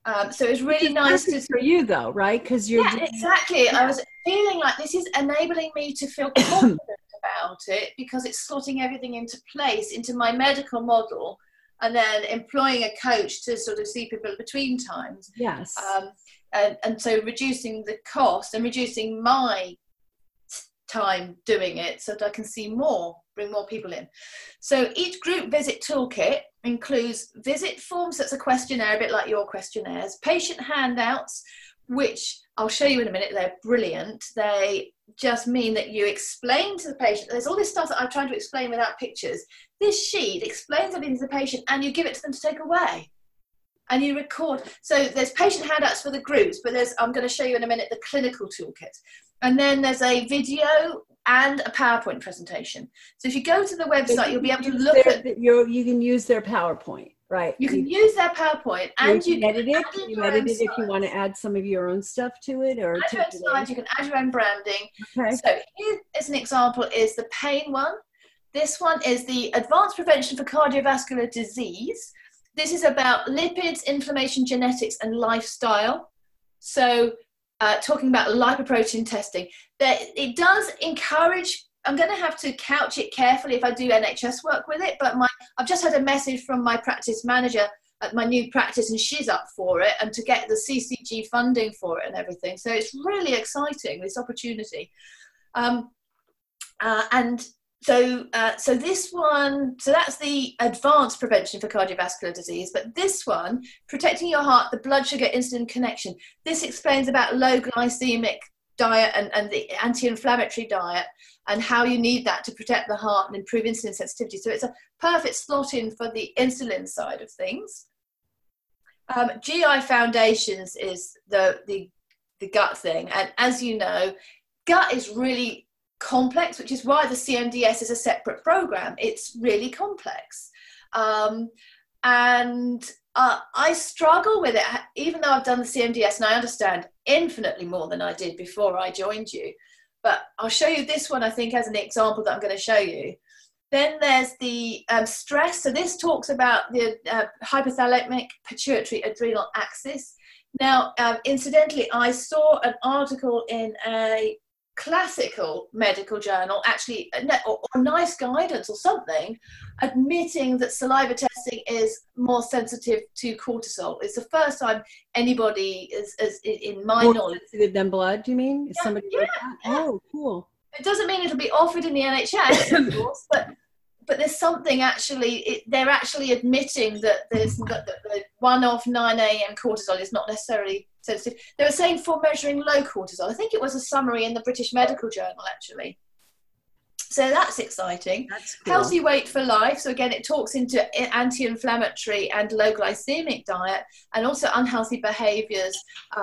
So it was really nice for you though, right? Because you're exactly. I was feeling like this is enabling me to feel confident about it, because it's slotting everything into place into my medical model, and then employing a coach to sort of see people between times. Yes. And so reducing the cost and reducing my time doing it so that I can see more, bring more people in. So each group visit toolkit includes visit forms, that's a questionnaire, a bit like your questionnaires, patient handouts, which I'll show you in a minute. They're brilliant. They just mean that you explain to the patient, there's all this stuff that I'm trying to explain without pictures. This sheet explains everything to the patient, and you give it to them to take away. And you record. So there's patient handouts for the groups, but I'm going to show you in a minute the clinical toolkit. And then there's a video and a PowerPoint presentation. So if you go to the website, you'll be able to look at... You can use their PowerPoint, right? You can use their PowerPoint, and you can edit it. You edit it if you want to add some of your own stuff to it, or add your own slides. You can add your own branding. Okay. So here is an example: is the pain one. This one is the advanced prevention for cardiovascular disease. This is about lipids, inflammation, genetics, and lifestyle. So talking about lipoprotein testing, it does encourage, I'm going to have to couch it carefully if I do NHS work with it, but I've just had a message from my practice manager at my new practice, and she's up for it, and to get the CCG funding for it and everything. So it's really exciting, this opportunity. So this one, so that's the advanced prevention for cardiovascular disease, but this one, protecting your heart, the blood sugar insulin connection. This explains about low glycemic diet and the anti-inflammatory diet, and how you need that to protect the heart and improve insulin sensitivity. So it's a perfect slot in for the insulin side of things. GI Foundations is the gut thing. And as you know, gut is really complex, which is why the CMDS is a separate program. It's really complex. I struggle with it, even though I've done the CMDS and I understand infinitely more than I did before I joined you. But I'll show you this one, I think, as an example that I'm going to show you. Then there's the stress. So this talks about the hypothalamic pituitary adrenal axis. Now, incidentally, I saw an article in a classical medical journal, actually, or Nice Guidance or something, admitting that saliva testing is more sensitive to cortisol. It's the first time anybody is in my more knowledge. sensitive than blood, you mean? Is somebody Yeah. Oh, cool. It doesn't mean it'll be offered in the NHS, of course, but there's something actually, they're actually admitting that the 1 off 9 a.m. cortisol is not necessarily sensitive. They were saying for measuring low cortisol. I think it was a summary in the British Medical Journal, actually. So that's exciting. That's cool. Healthy weight for life. So again, it talks into anti-inflammatory and low glycemic diet, and also unhealthy behaviors,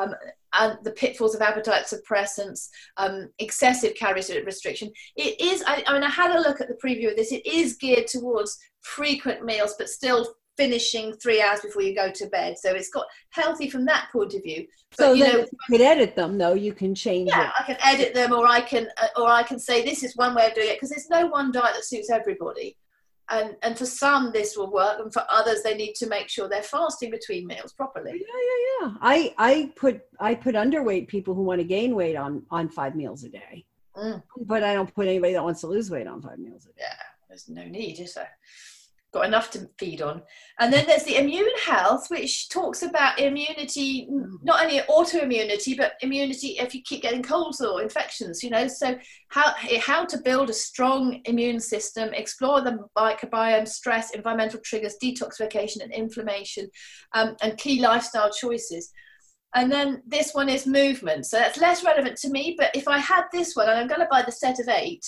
and the pitfalls of appetite suppressants, excessive calorie restriction. It is, I mean, I had a look at the preview of this. It is geared towards frequent meals, but still finishing 3 hours before you go to bed. So it's got healthy from that point of view. But, so you could edit them, though. You can change it. Yeah, I can edit them, or I can say this is one way of doing it, because there's no one diet that suits everybody. And for some this will work, and for others they need to make sure they're fasting between meals properly. Yeah. I put underweight people who want to gain weight on 5 meals a day. But I don't put anybody that wants to lose weight on 5 meals a day. Yeah, there's no need, is there? Got enough to feed on. And then there's the immune health, which talks about immunity, not only autoimmunity, but immunity if you keep getting colds or infections, so how to build a strong immune system, explore the microbiome, stress, environmental triggers, detoxification and inflammation, and key lifestyle choices. And then this one is movement. So that's less relevant to me, but if I had this one, and I'm going to buy the set of 8,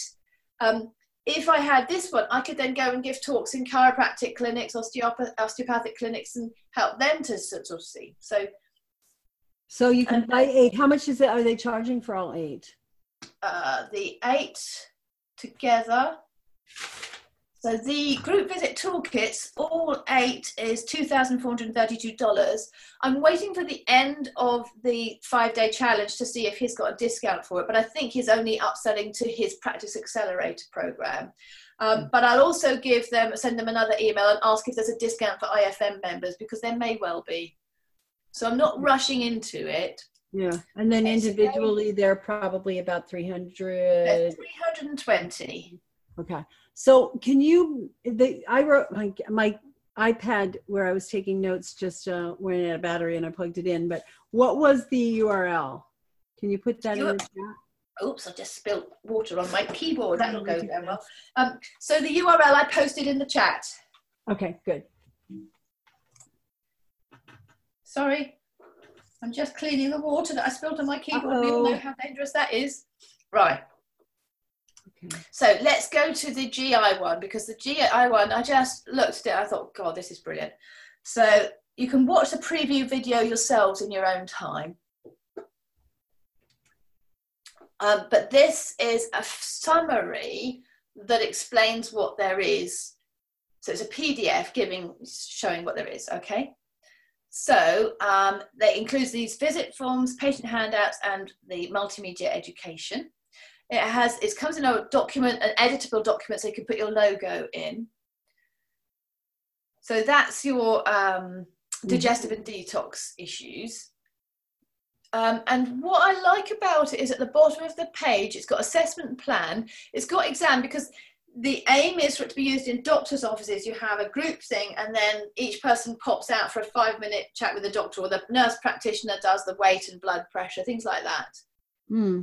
if I had this one, I could then go and give talks in chiropractic clinics, osteopathic clinics, and help them to sort of see. So you can buy 8. How much is it? Are they charging for all 8? The 8 together. So the group visit toolkits, all 8 is $2,432. I'm waiting for the end of the 5-day challenge to see if he's got a discount for it, but I think he's only upselling to his Practice Accelerator program. But I'll also send them another email and ask if there's a discount for IFM members, because there may well be. So I'm not rushing into it. Yeah. And then individually, they're probably about 300. 320. Okay. So can you, I wrote my iPad where I was taking notes, just ran out of battery and I plugged it in, but what was the URL? Can you put that in the chat? Oops, I just spilled water on my keyboard. That'll go very well. So the URL I posted in the chat. Okay, good. Sorry, I'm just cleaning the water that I spilled on my keyboard. We all know how dangerous that is. Right. Okay. So let's go to the GI one, because the GI one, I just looked at it, I thought, God, this is brilliant. So you can watch the preview video yourselves in your own time. But this is a summary that explains what there is. So it's a PDF showing what there is, okay? So that includes these visit forms, patient handouts, and the multimedia education. It comes in a document, an editable document, so you can put your logo in. So that's your digestive and detox issues. And what I like about it is at the bottom of the page, it's got assessment plan, it's got exam, because the aim is for it to be used in doctor's offices. You have a group thing, and then each person pops out for a 5-minute chat with the doctor, or the nurse practitioner does the weight and blood pressure, things like that. Mm.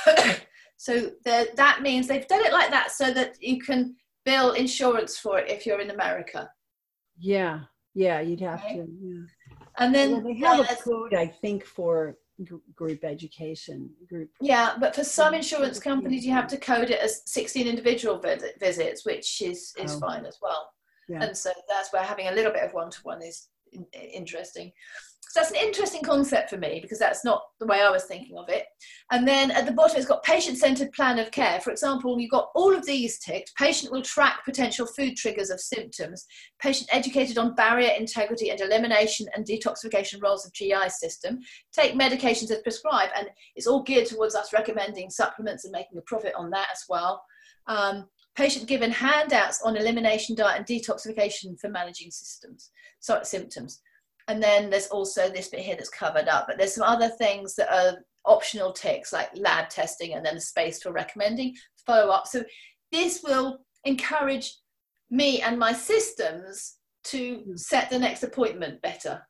So that means they've done it like that so that you can bill insurance for it if you're in America. Yeah, you'd have to. Yeah. And then they have a code, I think, for group education. Yeah, but for some insurance companies, you have to code it as 16 individual visits, which is fine as well. Yeah. And so that's where having a little bit of one-to-one is interesting. So that's an interesting concept for me, because that's not the way I was thinking of it. And then at the bottom, it's got patient-centered plan of care. For example, you've got all of these ticked. Patient will track potential food triggers of symptoms. Patient educated on barrier integrity and elimination and detoxification roles of GI system. Take medications as prescribed. And it's all geared towards us recommending supplements and making a profit on that as well. Patient given handouts on elimination, diet and detoxification for managing symptoms. And then there's also this bit here that's covered up, but there's some other things that are optional ticks, like lab testing, and then a space for recommending follow-up. So this will encourage me and my systems to set the next appointment better.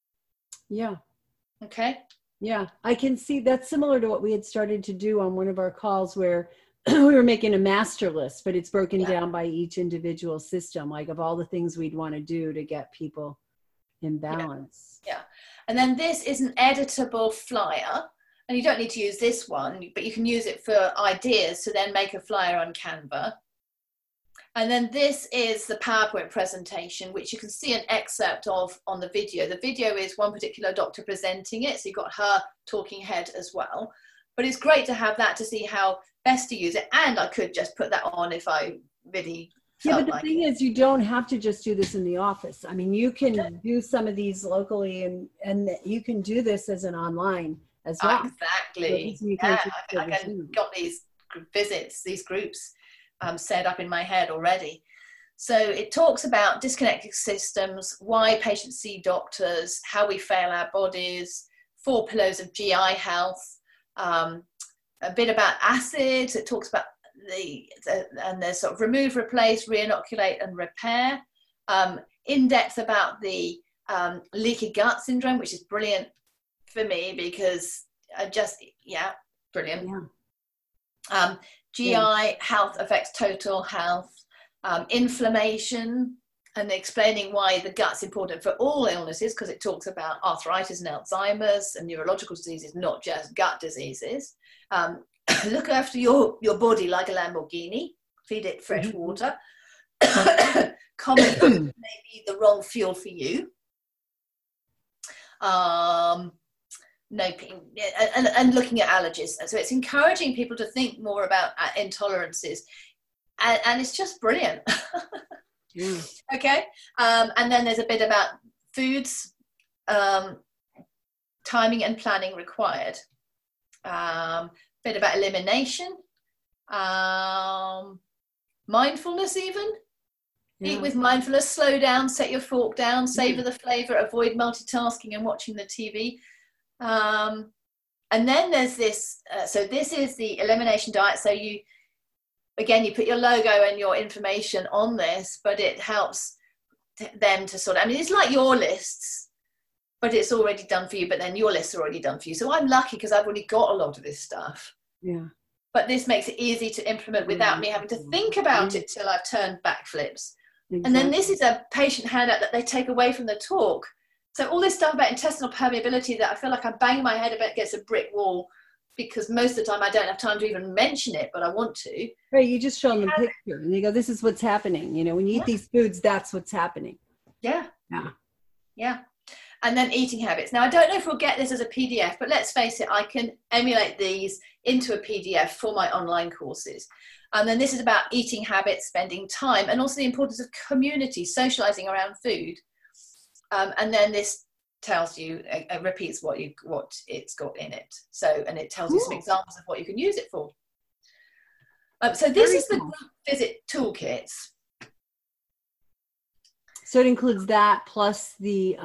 Yeah. Okay. Yeah, I can see that's similar to what we had started to do on one of our calls, where we were making a master list, but it's broken down by each individual system, like of all the things we'd want to do to get people in balance. Yeah. And then this is an editable flyer, and you don't need to use this one, but you can use it for ideas to then make a flyer on Canva. And then this is the PowerPoint presentation, which you can see an excerpt of on the video. The video is one particular doctor presenting it, so you've got her talking head as well. But it's great to have that to see how best to use it. And I could just put that on if I really but the thing is, you don't have to just do this in the office. I mean, you can do some of these locally, and you can do this as an online as well. Exactly. So I can got these visits, these groups set up in my head already. So it talks about disconnected systems, why patients see doctors, how we fail our bodies, 4 pillars of GI health, a bit about acids. It talks about and there's sort of remove, replace, re-inoculate and repair. In depth about the leaky gut syndrome, which is brilliant for me because brilliant. Yeah. GI health affects total health. Inflammation, and explaining why the gut's important for all illnesses, because it talks about arthritis and Alzheimer's and neurological diseases, not just gut diseases. Look after your body like a Lamborghini. Feed it fresh water. Comment on maybe the wrong fuel for you. And looking at allergies. So it's encouraging people to think more about intolerances. And it's just brilliant. Yeah. Okay. And then there's a bit about foods, timing and planning required. Bit about elimination, mindfulness even. Eat with mindfulness, slow down, set your fork down, savor the flavor, avoid multitasking and watching the TV. And then there's this, so this is the elimination diet. So you put your logo and your information on this, but it helps them to sort of, I mean, it's like your lists, but it's already done for you, but then your lists are already done for you. So I'm lucky because I've already got a lot of this stuff. Yeah. But this makes it easy to implement without me having to think about it till I've turned backflips. Exactly. And then this is a patient handout that they take away from the talk. So all this stuff about intestinal permeability that I feel like I'm banging my head against a brick wall because most of the time I don't have time to even mention it, but I want to. Right, you just show them the picture and you go, this is what's happening. You know, when you eat these foods, that's what's happening. Yeah. Yeah. Yeah. And then eating habits. Now, I don't know if we'll get this as a PDF, but let's face it, I can emulate these into a PDF for my online courses. And then this is about eating habits, spending time, and also the importance of community, socializing around food. And then this tells you, repeats what it's got in it. So, and it tells you some examples of what you can use it for. So this is the group visit toolkits. So it includes that plus the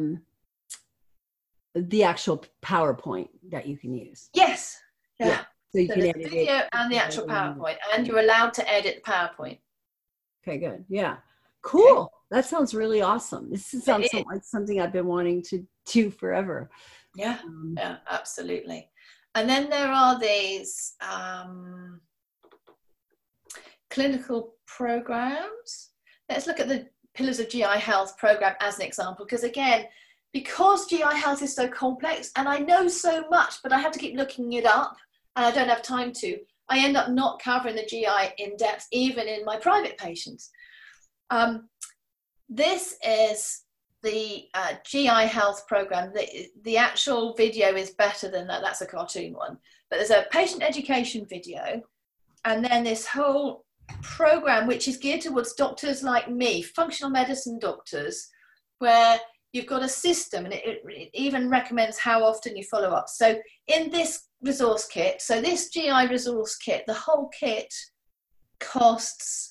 actual PowerPoint that you can use. Yes. Yeah. So you so can the edit video it. And the actual PowerPoint, and you're allowed to edit the PowerPoint. Okay, good. Yeah. Cool. Okay. That sounds really awesome. This sounds like something I've been wanting to do forever. Yeah. Yeah, absolutely. And then there are these clinical programs. Let's look at the Pillars of GI Health program as an example, because again, because GI health is so complex and I know so much, but I have to keep looking it up and I don't have time to, I end up not covering the GI in depth, even in my private patients. This is the GI health program. The actual video is better than that. That's a cartoon one, but there's a patient education video, and then this whole program which is geared towards doctors like me, functional medicine doctors, where you've got a system, and it even recommends how often you follow up. So in this resource kit, so this GI resource kit, the whole kit costs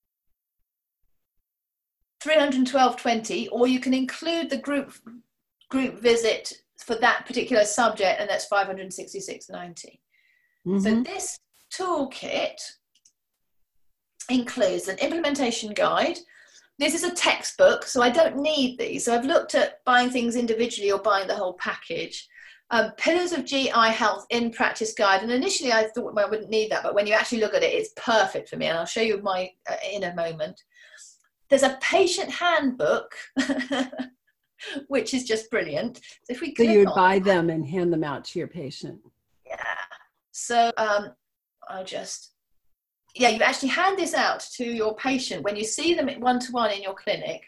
$312.20, or you can include the group visit for that particular subject, and that's $566.90. Mm-hmm. So this toolkit includes an implementation guide. This is a textbook, so I don't need these. So I've looked at buying things individually or buying the whole package. Pillars of GI Health in Practice Guide. And initially I thought I wouldn't need that, but when you actually look at it, it's perfect for me. And I'll show you my in a moment. There's a patient handbook, which is just brilliant. So if we click you would buy them and hand them out to your patient. Yeah. So I'll just, yeah, you actually hand this out to your patient when you see them one-to-one in your clinic.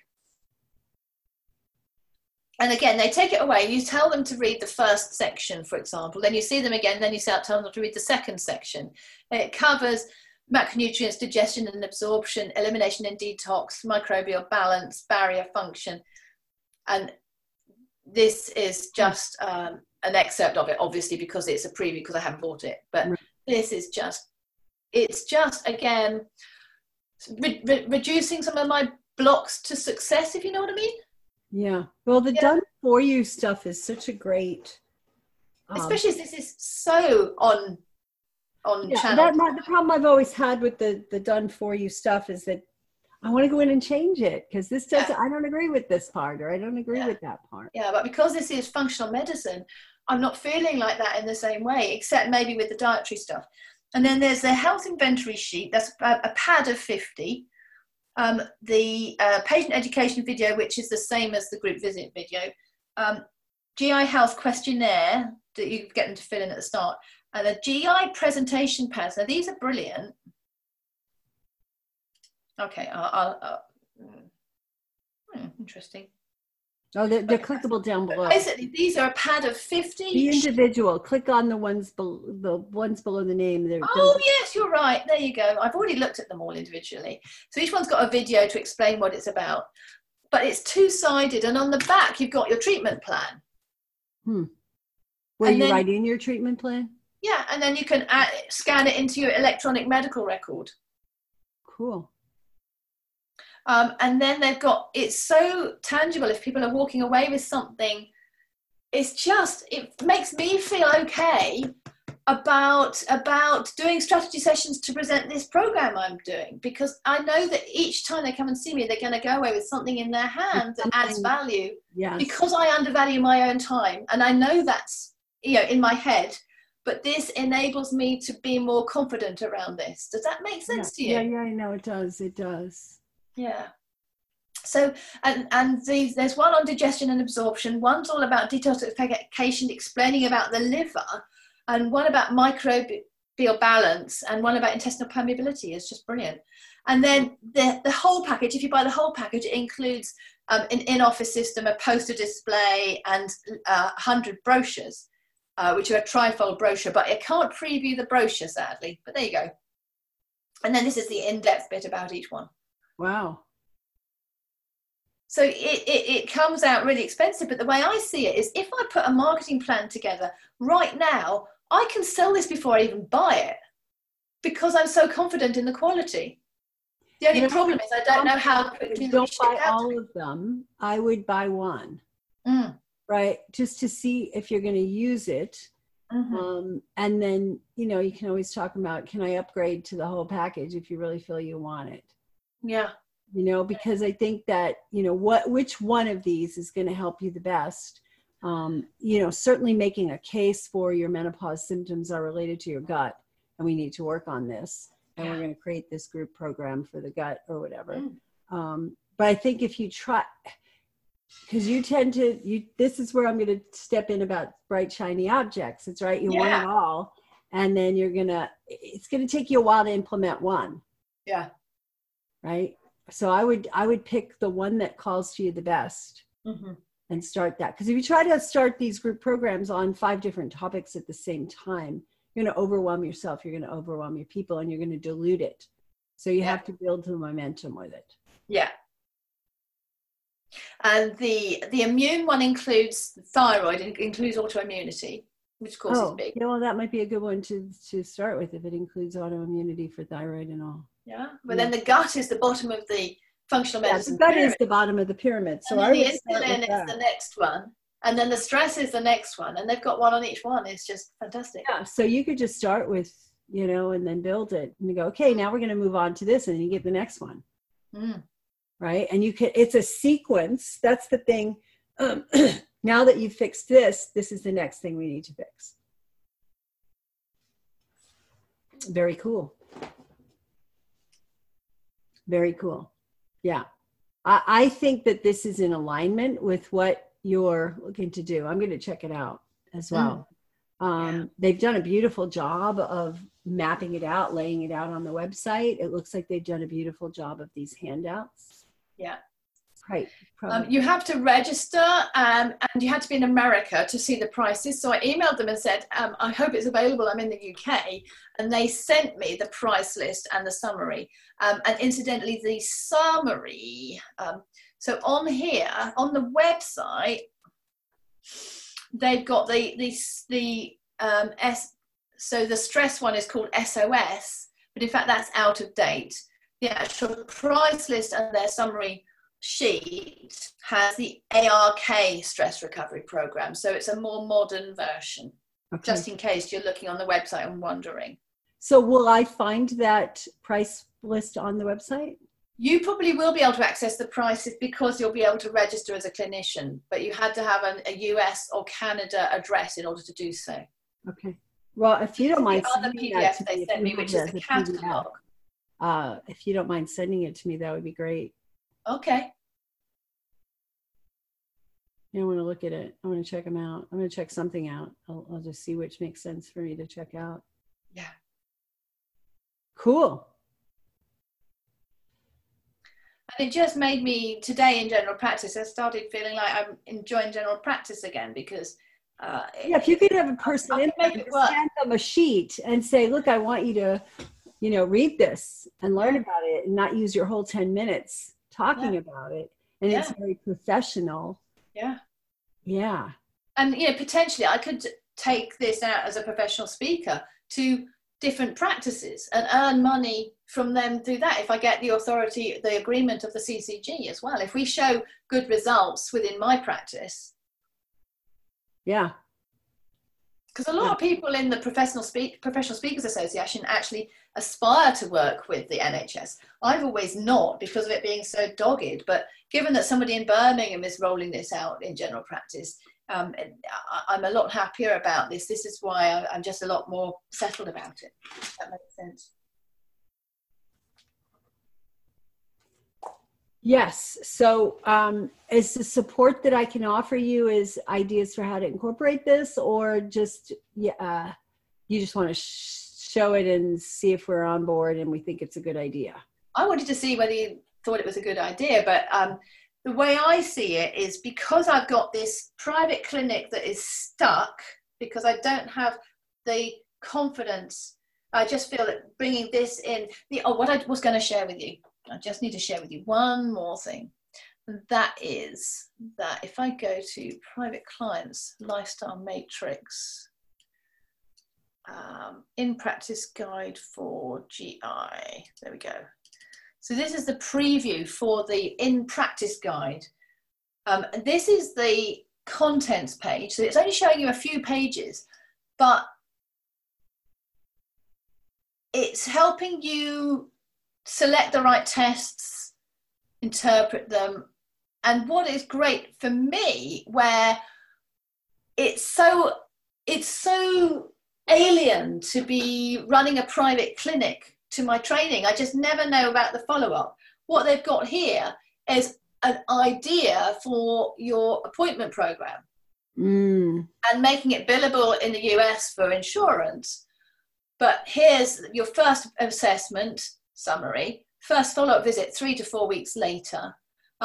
And again, they take it away. You tell them to read the first section, for example. Then you see them again. Then you tell them to read the second section. It covers macronutrients, digestion and absorption, elimination and detox, microbial balance, barrier function. And this is just an excerpt of it, obviously, because it's a preview, because I haven't bought it. But this is just, it's just, again, reducing some of my blocks to success, if you know what I mean. Yeah. Well, the done for you stuff is such a great, especially as this is so on channel. The problem I've always had with the done for you stuff is that I want to go in and change it, because this does, I don't agree with this part, or I don't agree with that part. Yeah, but because this is functional medicine, I'm not feeling like that in the same way, except maybe with the dietary stuff. And then there's the health inventory sheet. That's a pad of 50. The patient education video, which is the same as the group visit video. GI health questionnaire that you get them to fill in at the start. And the GI presentation pads. Now, these are brilliant. Okay, interesting. Oh, they're clickable down below. Basically, these are a pad of 50. The individual. Click on the ones below the name. Yes, you're right. There you go. I've already looked at them all individually. So each one's got a video to explain what it's about. But it's two-sided, and on the back you've got your treatment plan. Where you write in your treatment plan? Yeah, and then you can scan it into your electronic medical record. Cool. And then they've got, it's so tangible if people are walking away with something. It makes me feel okay about doing strategy sessions to present this program I'm doing, because I know that each time they come and see me, they're going to go away with something in their hand that adds value. Yes. Because I undervalue my own time, and I know that's, in my head, but this enables me to be more confident around this. Does that make sense to you? Yeah, I know it does. It does. Yeah. So, and there's one on digestion and absorption. One's all about detoxification, explaining about the liver, and one about microbial balance, and one about intestinal permeability. Is just brilliant. And then the whole package, if you buy the whole package, it includes an in-office system, a poster display, and 100 brochures, which are a trifold brochure. But I can't preview the brochure, sadly. But there you go. And then this is the in-depth bit about each one. Wow. So it comes out really expensive, but the way I see it is, if I put a marketing plan together right now, I can sell this before I even buy it, because I'm so confident in the quality. The only problem is I don't know how quickly. Don't buy all of them. I would buy one, right? Just to see if you're going to use it. Mm-hmm. And then, you can always talk about, can I upgrade to the whole package if you really feel you want it? Yeah. Because I think that, which one of these is going to help you the best. Certainly making a case for your menopause symptoms are related to your gut, and we need to work on this. And we're going to create this group program for the gut or whatever. But I think if you try, because this is where I'm going to step in about bright, shiny objects. It's right. You want it all. And then it's going to take you a while to implement one. Yeah. Right. So I would pick the one that calls to you the best, and start that. Because if you try to start these group programs on 5 different topics at the same time, you're going to overwhelm yourself. You're going to overwhelm your people, and you're going to dilute it. So you have to build the momentum with it. Yeah. And the immune one includes thyroid. It includes autoimmunity, which of course is big. Yeah, well, that might be a good one to start with, if it includes autoimmunity for thyroid and all. Yeah, but then the gut is the bottom of the functional medicine. The gut is the bottom of the pyramid. So and then the insulin is the next one, and then the stress is the next one, and they've got one on each one. It's just fantastic. Yeah, so you could just start with, and then build it, and you go, okay, now we're going to move on to this, and then you get the next one. Right, and it's a sequence. That's the thing. Now that you've fixed this is the next thing we need to fix. Very cool. Very cool. Yeah. I think that this is in alignment with what you're looking to do. I'm going to check it out as well. They've done a beautiful job of mapping it out, laying it out on the website. It looks like they've done a beautiful job of these handouts. Yeah. Right. You have to register, and you had to be in America to see the prices. So I emailed them and said, I hope it's available. I'm in the UK. And they sent me the price list and the summary. And incidentally, the summary, so on here, on the website, they've got so the stress one is called SOS, but in fact, that's out of date. The actual price list and their summary sheet has the ARK stress recovery program. So it's a more modern version, just in case you're looking on the website and wondering. So will I find that price list on the website? You probably will be able to access the prices because you'll be able to register as a clinician, but you had to have a US or Canada address in order to do so. Okay. Well, if you don't mind, the other PDF they sent me, which is the catalog. If you don't mind sending it to me, that would be great. Okay. I want to look at it. I want to check them out. I'm going to check something out. I'll just see which makes sense for me to check out. Yeah. Cool. And it just made me, today in general practice, I started feeling like I'm enjoying general practice again, because if you could have a person in there, send them a sheet and say, look, I want you to, read this and learn about it, and not use your whole 10 minutes talking about it. And it's very professional. Yeah. Yeah. And, potentially I could take this out as a professional speaker to different practices and earn money from them through that. If I get the agreement of the CCG as well, if we show good results within my practice. Yeah. Because a lot of people in the Professional Speakers Association actually aspire to work with the NHS. I've always not, because of it being so dogged. But given that somebody in Birmingham is rolling this out in general practice, I'm a lot happier about this. This is why I'm just a lot more settled about it. If that makes sense. Yes. So is the support that I can offer you is ideas for how to incorporate this, or just you just want to show it and see if we're on board and we think it's a good idea? I wanted to see whether you thought it was a good idea, but the way I see it is, because I've got this private clinic that is stuck because I don't have the confidence. I just feel that bringing this in, what I was going to share with you, I just need to share with you one more thing. And that is that if I go to private clients, lifestyle matrix, in practice guide for GI, there we go. So this is the preview for the in practice guide. This is the contents page. So it's only showing you a few pages, but it's helping you select the right tests, interpret them. And what is great for me, where it's so alien to be running a private clinic to my training. I just never know about the follow-up. What they've got here is an idea for your appointment program and making it billable in the US for insurance. But here's your first assessment summary, first follow-up visit 3 to 4 weeks later,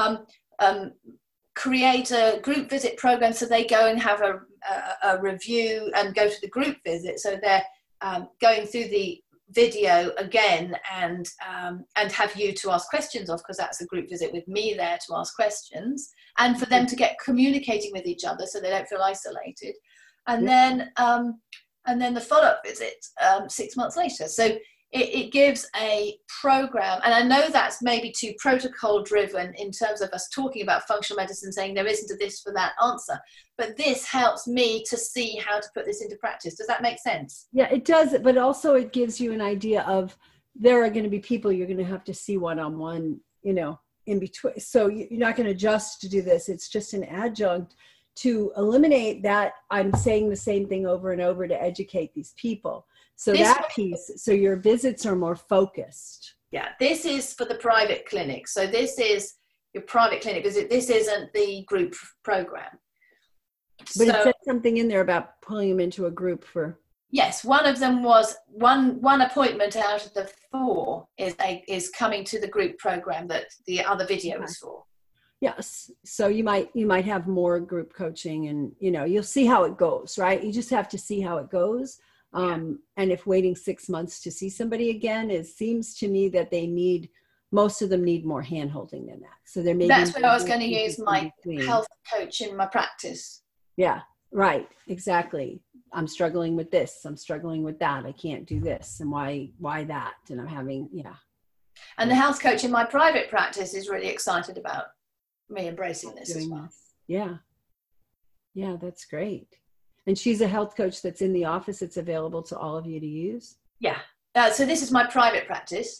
create a group visit program so they go and have a review and go to the group visit, so they're going through the video again and have you to ask questions of, because that's a group visit with me there to ask questions, and for them to get communicating with each other so they don't feel isolated, and then the follow-up visit 6 months later. So it gives a program, and I know that's maybe too protocol driven in terms of us talking about functional medicine, saying there isn't a this for that answer, but this helps me to see how to put this into practice. Does that make sense? Yeah, it does. But also it gives you an idea of, there are going to be people you're going to have to see one-on-one, in between. So you're not going to just do this. It's just an adjunct to eliminate that I'm saying the same thing over and over to educate these people. So that piece, so your visits are more focused. Yeah, this is for the private clinic. So this is your private clinic visit. This isn't the group program. But it said something in there about pulling them into a group for. Yes, one of them was one appointment out of the 4 is coming to the group program that the other video is for. Yes. So you might have more group coaching, and you'll see how it goes, right? You just have to see how it goes. And if waiting 6 months to see somebody again, it seems to me that most of them need more hand-holding than that. So that's where I was going to use my health coach in my practice. Yeah, right. Exactly. I'm struggling with this. I'm struggling with that. I can't do this. And why that? And I'm having, And the health coach in my private practice is really excited about me embracing this as well. Yeah. Yeah, that's great. And she's a health coach that's in the office. It's available to all of you to use. Yeah. So this is my private practice.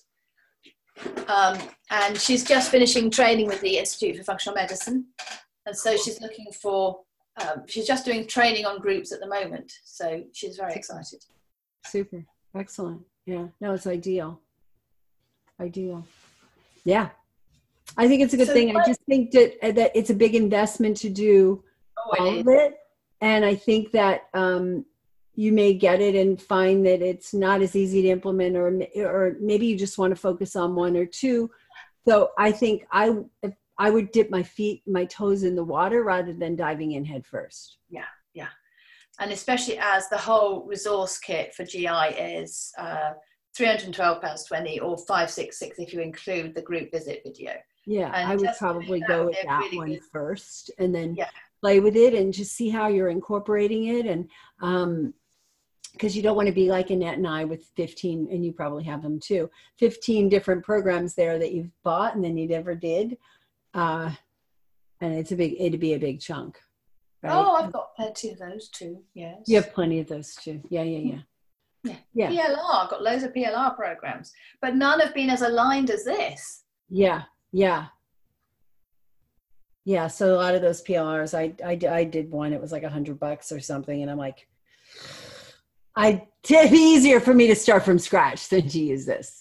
And she's just finishing training with the Institute for Functional Medicine. And so she's looking for, she's just doing training on groups at the moment. So she's very excited. Super. Excellent. Yeah. No, it's ideal. Yeah. I think it's a good thing. I just think that it's a big investment to do all of it. And I think that you may get it and find that it's not as easy to implement, or maybe you just want to focus on 1 or 2. So I think I would dip my toes in the water rather than diving in head first. Yeah. And especially as the whole resource kit for GI is £312.20 or £566 if you include the group visit video. Yeah, and I would probably go with that really one first, and then play with it and just see how you're incorporating it. And because you don't want to be like Annette and I with 15, and you probably have them too, 15 different programs there that you've bought and then you never did. And it'd be a big chunk. Right? Oh, I've got plenty of those too. Yes. You have plenty of those too. Yeah. PLR, I've got loads of PLR programs, but none have been as aligned as this. Yeah. So a lot of those PLRs, I did one, it was like $100 or something. And I'm like, it'd be easier for me to start from scratch than to use this,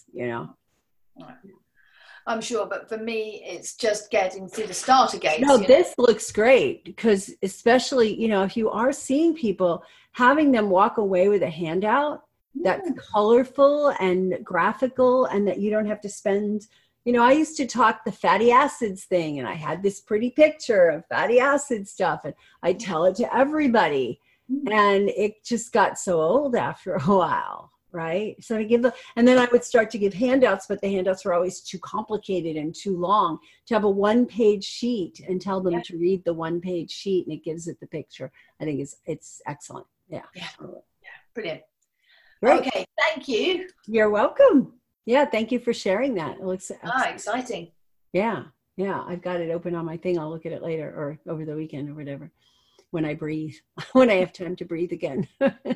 I'm sure, but for me, it's just getting through the starter gates. No, this looks great because especially, if you are seeing people, having them walk away with a handout that's colorful and graphical, and that you don't have to spend, I used to talk the fatty acids thing, and I had this pretty picture of fatty acid stuff, and I tell it to everybody, and it just got so old after a while. Right. So and then I would start to give handouts, but the handouts were always too complicated and too long. To have a 1-page sheet and tell them to read the 1-page sheet, and it gives it the picture. I think it's excellent. Yeah. Brilliant. Great. Okay. Thank you. You're welcome. Yeah. Thank you for sharing that. It looks exciting. Yeah. I've got it open on my thing. I'll look at it later or over the weekend or whatever, when I breathe, when I have time to breathe again.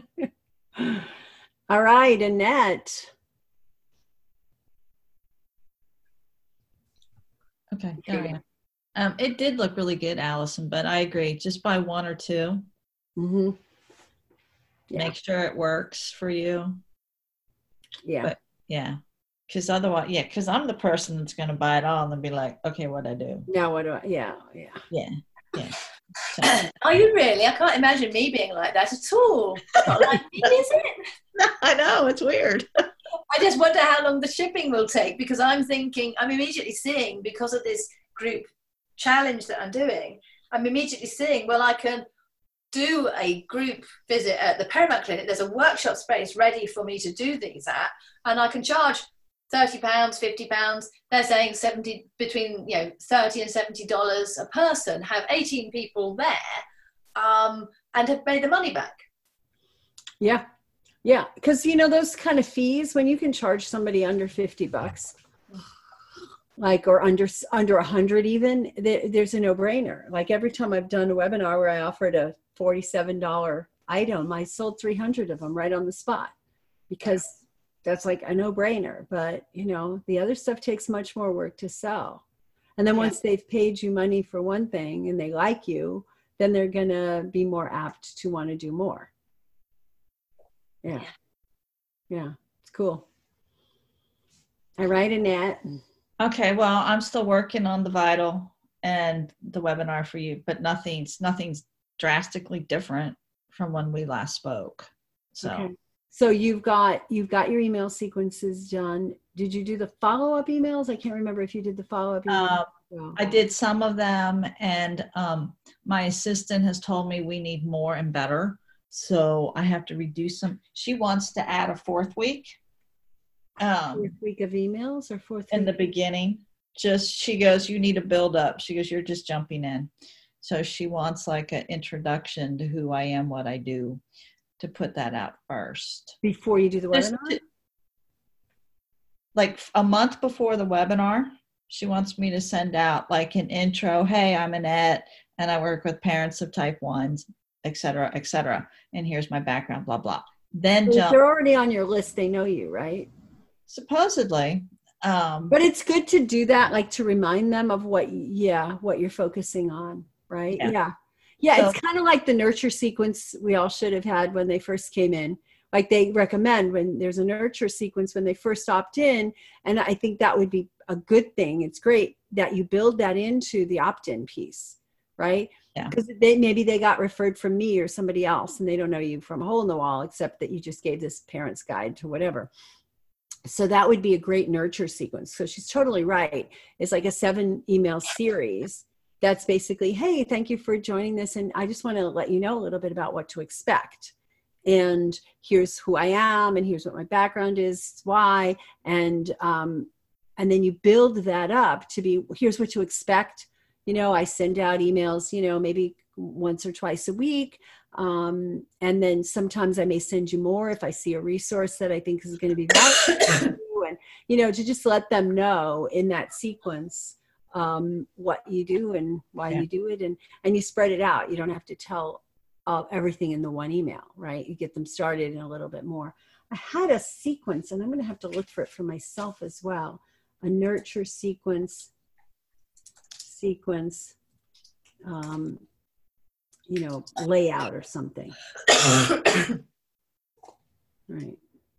All right, Annette. Okay. It did look really good, Allison, but I agree. Just buy 1 or 2. Mm-hmm. Make sure it works for you. Yeah. But because otherwise, because I'm the person that's going to buy it all and then be like, okay, what do I do? Now what do I? Yeah. So. Are you really? I can't imagine me being like that at all. Not like me, is it? No, I know, it's weird. I just wonder how long the shipping will take, because I'm immediately seeing, because of this group challenge that I'm doing, I'm immediately seeing, well, I can do a group visit at the Paramount Clinic. There's a workshop space ready for me to do these at, and I can charge £30, £50. They're saying between $30 and $70 a person. Have 18 people there, and have made the money back. Yeah, because those kind of fees, when you can charge somebody under $50, like, or under 100 even, there's a no-brainer. Like, every time I've done a webinar where I offered a $47 item, I sold 300 of them right on the spot, because that's like a no-brainer. But the other stuff takes much more work to sell. And then once they've paid you money for one thing and they like you, then they're gonna be more apt to want to do more. Yeah, it's cool. All right, Annette. Okay, well, I'm still working on the Vital and the webinar for you, but nothing's drastically different from when we last spoke. So. Okay. So you've got your email sequences done. Did you do the follow-up emails? I can't remember if you did the follow-up emails. I did some of them, and my assistant has told me we need more and better. So I have to reduce some. She wants to add a 4th week. 4th week of emails or 4th week? In the beginning. She goes, you need to build up. She goes, you're just jumping in. So she wants like an introduction to who I am, what I do, to put that out first. Before you do the webinar? Like a month before the webinar, she wants me to send out like an intro. Hey, I'm Annette, and I work with parents of type 1s, et cetera, et cetera. And here's my background, blah, blah. Then so they're already on your list. They know you, right? Supposedly. But it's good to do that, like to remind them of what you're focusing on, right? Yeah, so, it's kind of like the nurture sequence we all should have had when they first came in. Like they recommend when there's a nurture sequence when they first opt in. And I think that would be a good thing. It's great that you build that into the opt-in piece, right? Yeah. Because maybe they got referred from me or somebody else and they don't know you from a hole in the wall, except that you just gave this parent's guide to whatever. So that would be a great nurture sequence. So she's totally right. It's like a 7 email series. That's basically, hey, thank you for joining this. And I just want to let you know a little bit about what to expect. And here's who I am, and here's what my background is, why. And then you build that up to be, here's what to expect. I send out emails, maybe once or twice a week. And then sometimes I may send you more if I see a resource that I think is going to be valuable. And, to just let them know in that sequence what you do and why you do it. And you spread it out. You don't have to tell everything in the one email, right? You get them started in a little bit more. I had a sequence, and I'm going to have to look for it for myself as well. A nurture sequence, layout or something. Right.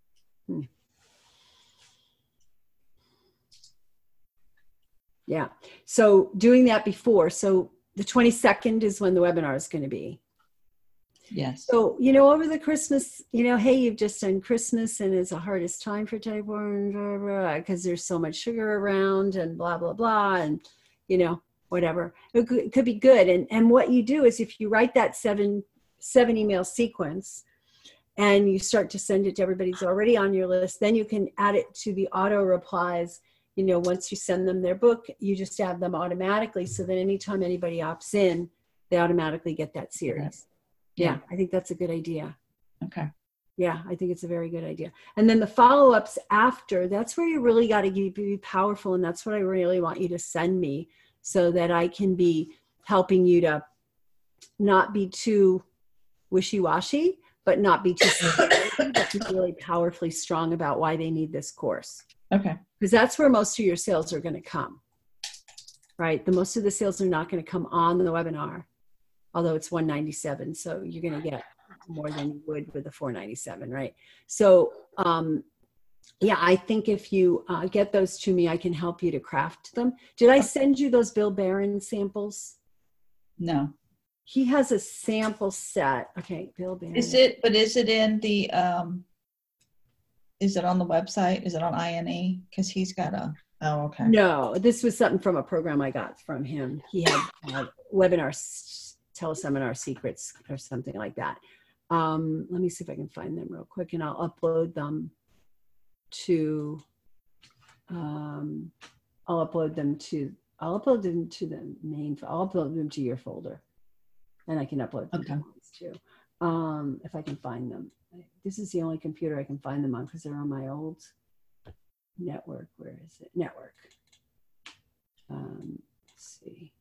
Yeah. So doing that before. So the 22nd is when the webinar is going to be. Yes. So, over the Christmas, hey, you've just done Christmas and it's the hardest time for type 1 because there's so much sugar around and blah, blah, blah. And, whatever. It could be good. And what you do is if you write that seven email sequence and you start to send it to everybody who's already on your list, then you can add it to the auto replies. Once you send them their book, you just add them automatically. So that anytime anybody opts in, they automatically get that series. Yeah, I think that's a good idea. Okay. Yeah, I think it's a very good idea. And then the follow-ups after, that's where you really got to be powerful. And that's what I really want you to send me so that I can be helping you to not be too wishy-washy, but not be too scary, but be really powerfully strong about why they need this course. Okay. Because that's where most of your sales are going to come, right? Most of the sales are not going to come on the webinar, although it's $197. So you're going to get more than you would with the $497, right? So, I think if you get those to me, I can help you to craft them. Did I send you those Bill Barron samples? No. He has a sample set. Okay, Bill Barron. Is it in the, is it on the website? Is it on INE? Because he's got oh, okay. No, this was something from a program I got from him. He had webinar, teleseminar secrets or something like that. Let me see if I can find them real quick and I'll upload them to, I'll upload them to the main, I'll upload them to your folder and I can upload them to ones too. If I can find them. This is the only computer I can find them on because they're on my old network. Where is it? Network. Let's see.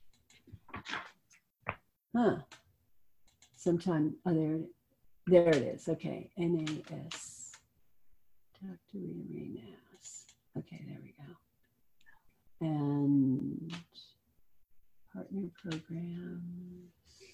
Sometime, there it is. Okay, NAS. Dr. Rita Ray Nass. Okay, there we go. And partner programs.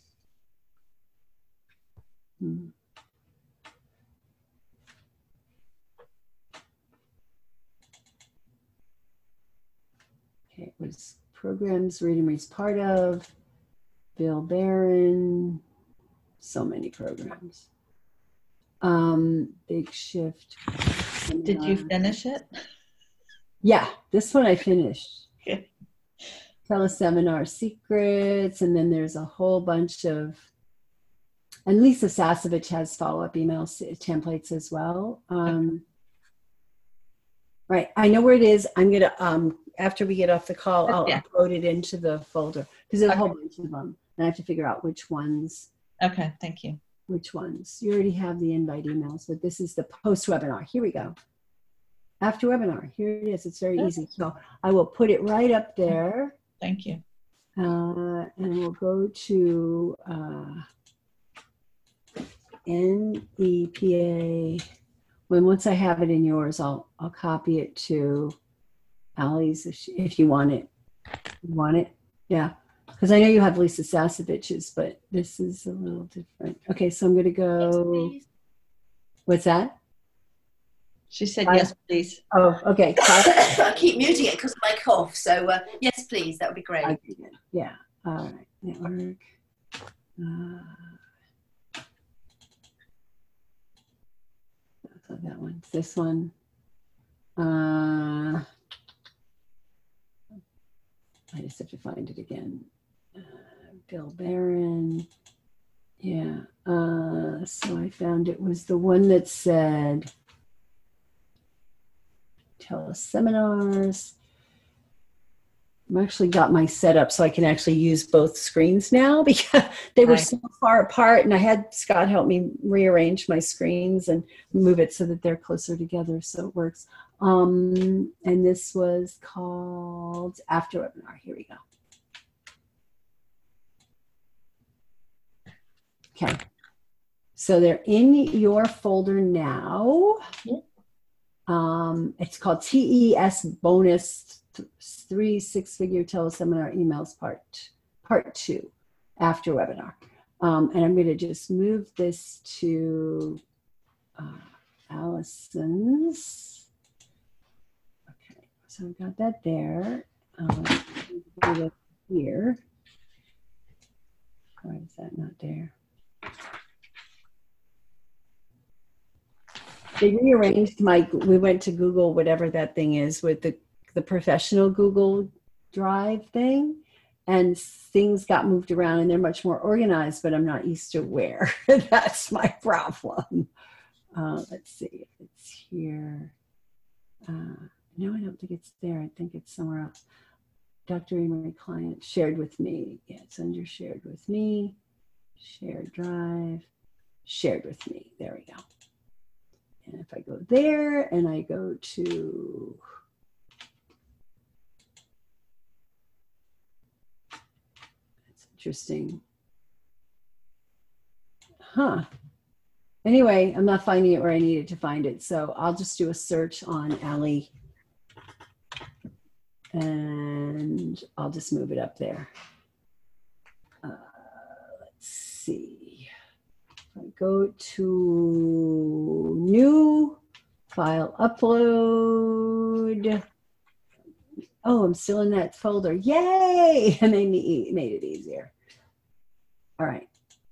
Okay, it was programs Rita Marie's part of. Bill Barron, so many programs. Big Shift. Did you finish it? Yeah, this one I finished. Okay. Teleseminar Secrets, and then there's a whole bunch of, and Lisa Sasevich has follow-up email templates as well. Right, I know where it is. I'm gonna, after we get off the call, I'll upload it into the folder because there's a whole bunch of them. And I have to figure out which ones. Okay, thank you. Which ones? You already have the invite emails, but this is the post-webinar. Here we go. After webinar, here it is. It's very easy. So I will put it right up there. Thank you. And we'll go to NEPA. Once I have it in yours, I'll copy it to Allie's if you want it. You want it? Yeah. Because I know you have Lisa Sasevich's, but this is a little different. Okay, so I'm going to go. Yes, what's that? She said, yes, please. Oh, okay. I keep muting it because of my cough. So, yes, please. That would be great. Okay, yeah. All right. Network. That one. This one. I just have to find it again. Bill Barron. Yeah. So I found it was the one that said teleseminars. I've actually got my setup so I can actually use both screens now because they were so far apart, and I had Scott help me rearrange my screens and move it so that they're closer together so it works. And this was called After Webinar. Here we go. Okay. So they're in your folder now. It's called TES Bonus 3 6-Figure Teleseminar Emails Part 2, After Webinar. And I'm going to just move this to Allison's. Okay, so I've got that there. Here. Why is that not there? They rearranged we went to Google, whatever that thing is, with the professional Google Drive thing, and things got moved around and they're much more organized, but I'm not used to where. That's my problem. Let's see if it's here. No, I don't think it's there. I think it's somewhere else. Dr. Emery client shared with me. Yeah, it's under shared with me. Shared drive, shared with me. There we go. And if I go there and I go to that's interesting. Huh. Anyway, I'm not finding it where I needed to find it. So I'll just do a search on Allie and I'll just move it up there. Let's see. I go to new file upload. Oh, I'm still in that folder. Yay! And they made it easier. All right.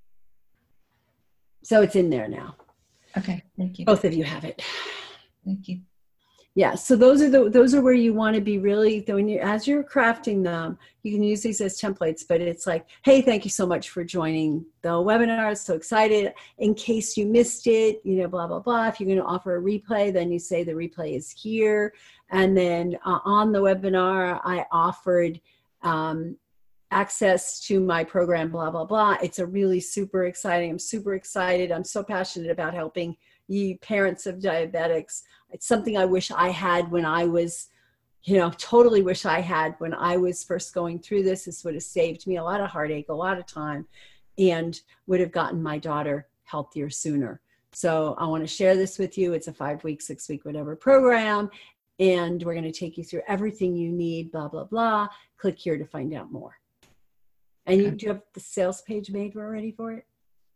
So it's in there now. Okay, thank you. Both of you have it. Thank you. Yeah, so those are where you want to be really, as you're crafting them, you can use these as templates, but it's like, hey, thank you so much for joining the webinar. So excited. In case you missed it, blah, blah, blah. If you're going to offer a replay, then you say the replay is here. And then on the webinar, I offered access to my program, blah, blah, blah. It's a really super exciting. I'm super excited. I'm so passionate about helping you parents of diabetics. It's something I wish I had when I was, totally wish I had when I was first going through this. This would have saved me a lot of heartache, a lot of time, and would have gotten my daughter healthier sooner. So I want to share this with you. It's a 5-week, 6-week, whatever program. And we're going to take you through everything you need, blah, blah, blah. Click here to find out more. And you do have the sales page made already for it?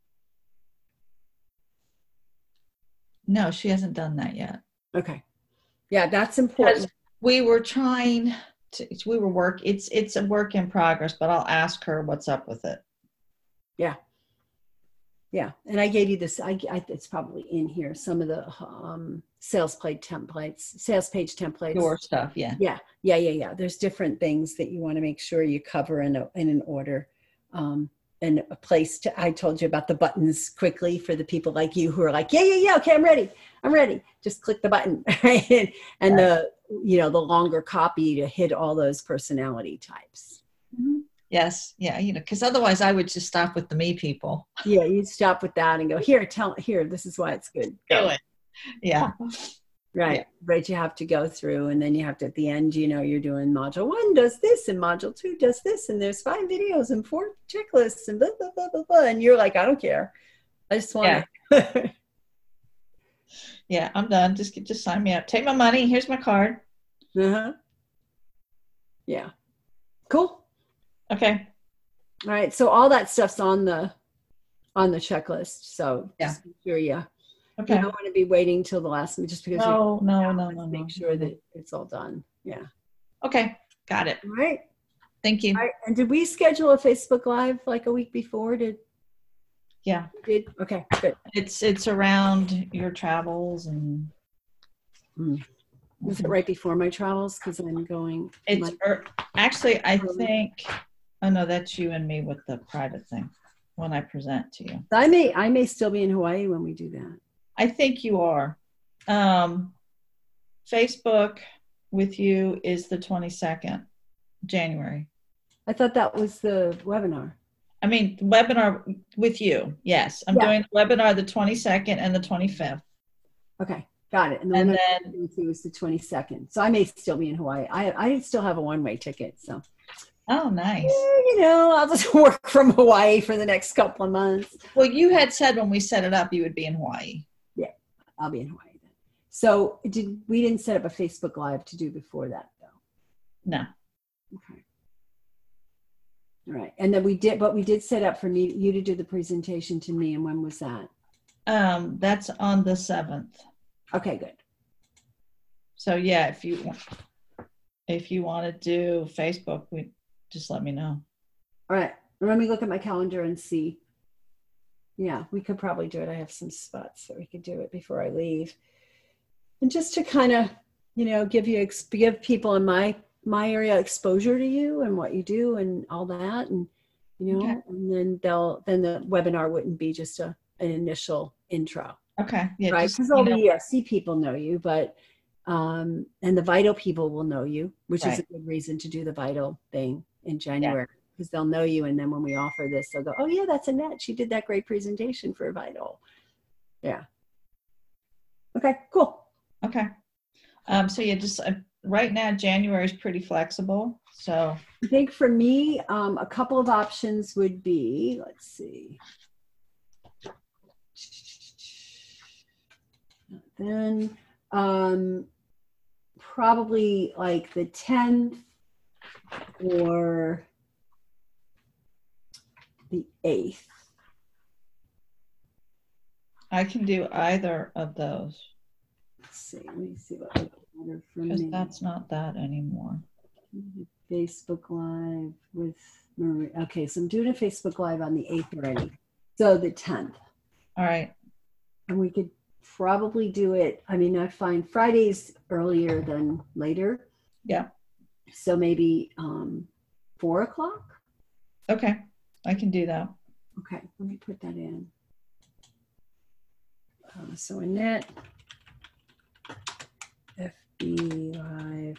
No, she hasn't done that yet. Okay. Yeah, that's important. Because we were trying to, it's a work in progress, but I'll ask her what's up with it. Yeah. Yeah. And I gave you this, it's probably in here, some of the sales page templates. Your stuff, yeah. Yeah. There's different things that you want to make sure you cover in an order. And a place to, I told you about the buttons quickly for the people like you who are like, yeah, okay, I'm ready. Just click the button, right? And the longer copy to hit all those personality types. Mm-hmm. Yes, yeah, because otherwise I would just stop with the me people. Yeah, you stop with that and go, here, this is why it's good. Do it. Yeah. Right. Yeah. Right. You have to go through, and then you have to, at the end, you're doing module 1 does this and module 2 does this. And there's 5 videos and 4 checklists and blah, blah, blah, blah, blah. And you're like, I don't care. I just want to. Yeah, I'm done. Just sign me up. Take my money. Here's my card. Uh-huh. Yeah. Cool. Okay. All right. So all that stuff's on the checklist. So just make sure okay. You don't want to be waiting till the last minute just because no. Make sure that it's all done. Yeah. Okay. Got it. All right. Thank you. All right. And did we schedule a Facebook Live like a week before? Yeah. Did? Okay, good. It's around your travels and. Was it right before my travels? Because I'm going. Actually, I think. Oh no, that's you and me with the private thing when I present to you. I may still be in Hawaii when we do that. I think you are. Facebook with you is the 22nd. January. I thought that was the webinar. I mean, the webinar with you. Yes. I'm doing the webinar the 22nd and the 25th. Okay. Got it. And then it was the 22nd. So I may still be in Hawaii. I still have a one-way ticket. So. Oh, nice. You know, I'll just work from Hawaii for the next couple of months. Well, you had said when we set it up, you would be in Hawaii. Yeah, I'll be in Hawaii then. So we didn't set up a Facebook Live to do before that, though? No. Okay. All right. And then we did set up for you to do the presentation to me. And when was that? That's on the 7th. Okay, good. So yeah, if you want to do Facebook, just let me know. All right. Let me look at my calendar and see. Yeah, we could probably do it. I have some spots that we could do it before I leave. And just to kind of, give people in my area exposure to you and what you do and all that. And, Okay. and then the webinar wouldn't be just an initial intro. Okay. Yeah. Right. Because all the EFC people know you, but, and the Vital people will know you, which is a good reason to do the Vital thing in January, because they'll know you. And then when we offer this, they'll go, oh yeah, that's Annette. She did that great presentation for Vital. Yeah. Okay, cool. Okay. So yeah, just right now, January is pretty flexible. So I think for me, a couple of options would be, let's see. Then probably like the 10th or the 8th. I can do either of those. Let's see. Let me see what would matter for me. Because that's not that anymore. Facebook Live with Marie. Okay, so I'm doing a Facebook Live on the 8th already. So the 10th. All right. And we could probably do it. I mean, I find Fridays earlier than later. Yeah. So maybe 4 o'clock. Okay. I can do that. Okay, let me put that in. So Annette, FB Live.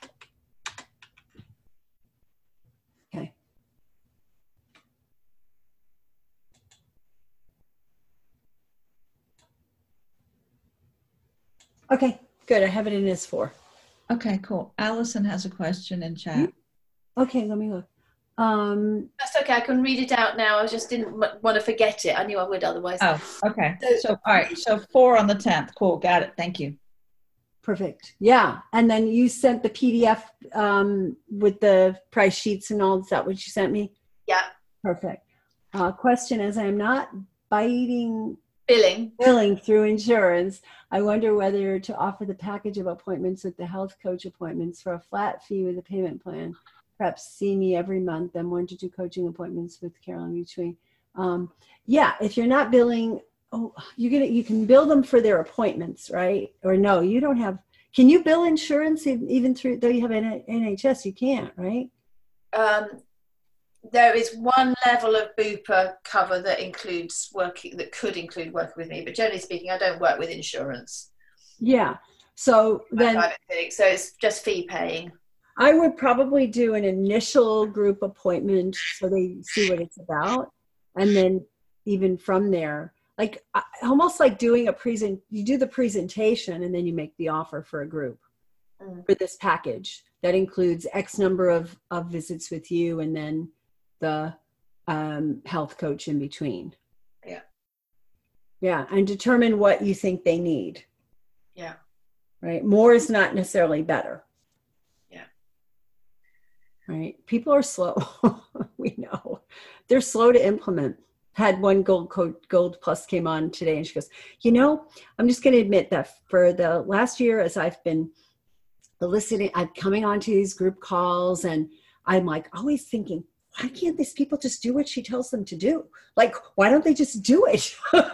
Okay. Okay, good. I have it in as 4. Okay, cool. Allison has a question in chat. Okay, let me look. That's okay. I can read it out now. I just didn't want to forget it. I knew I would otherwise. Oh, okay. So, all right. So 4 on the 10th. Cool. Got it. Thank you. Perfect. Yeah. And then you sent the PDF with the price sheets and all. Is that what you sent me? Yeah. Perfect. Question: as I am not billing through insurance, I wonder whether to offer the package of appointments with the health coach appointments for a flat fee with a payment plan. Perhaps see me every month and 1 to 2 coaching appointments with Carolyn between. Yeah, if you're not billing, you can bill them for their appointments, right? Or no, you don't have. Can you bill insurance even through, though you have an NHS? You can't, right? There is one level of Bupa cover that could include working with me, but generally speaking, I don't work with insurance. Yeah. So then, so it's just fee paying. I would probably do an initial group appointment so they see what it's about. And then even from there, like almost like doing you do the presentation and then you make the offer for a group for this package that includes X number of visits with you and then the health coach in between. Yeah. Yeah. And determine what you think they need. Yeah. Right. More is not necessarily better. Right. People are slow. We know they're slow to implement. Had one Gold Plus came on today and she goes, I'm just going to admit that for the last year, as I've been I'm coming onto these group calls and I'm like always thinking, why can't these people just do what she tells them to do? Like, why don't they just do it?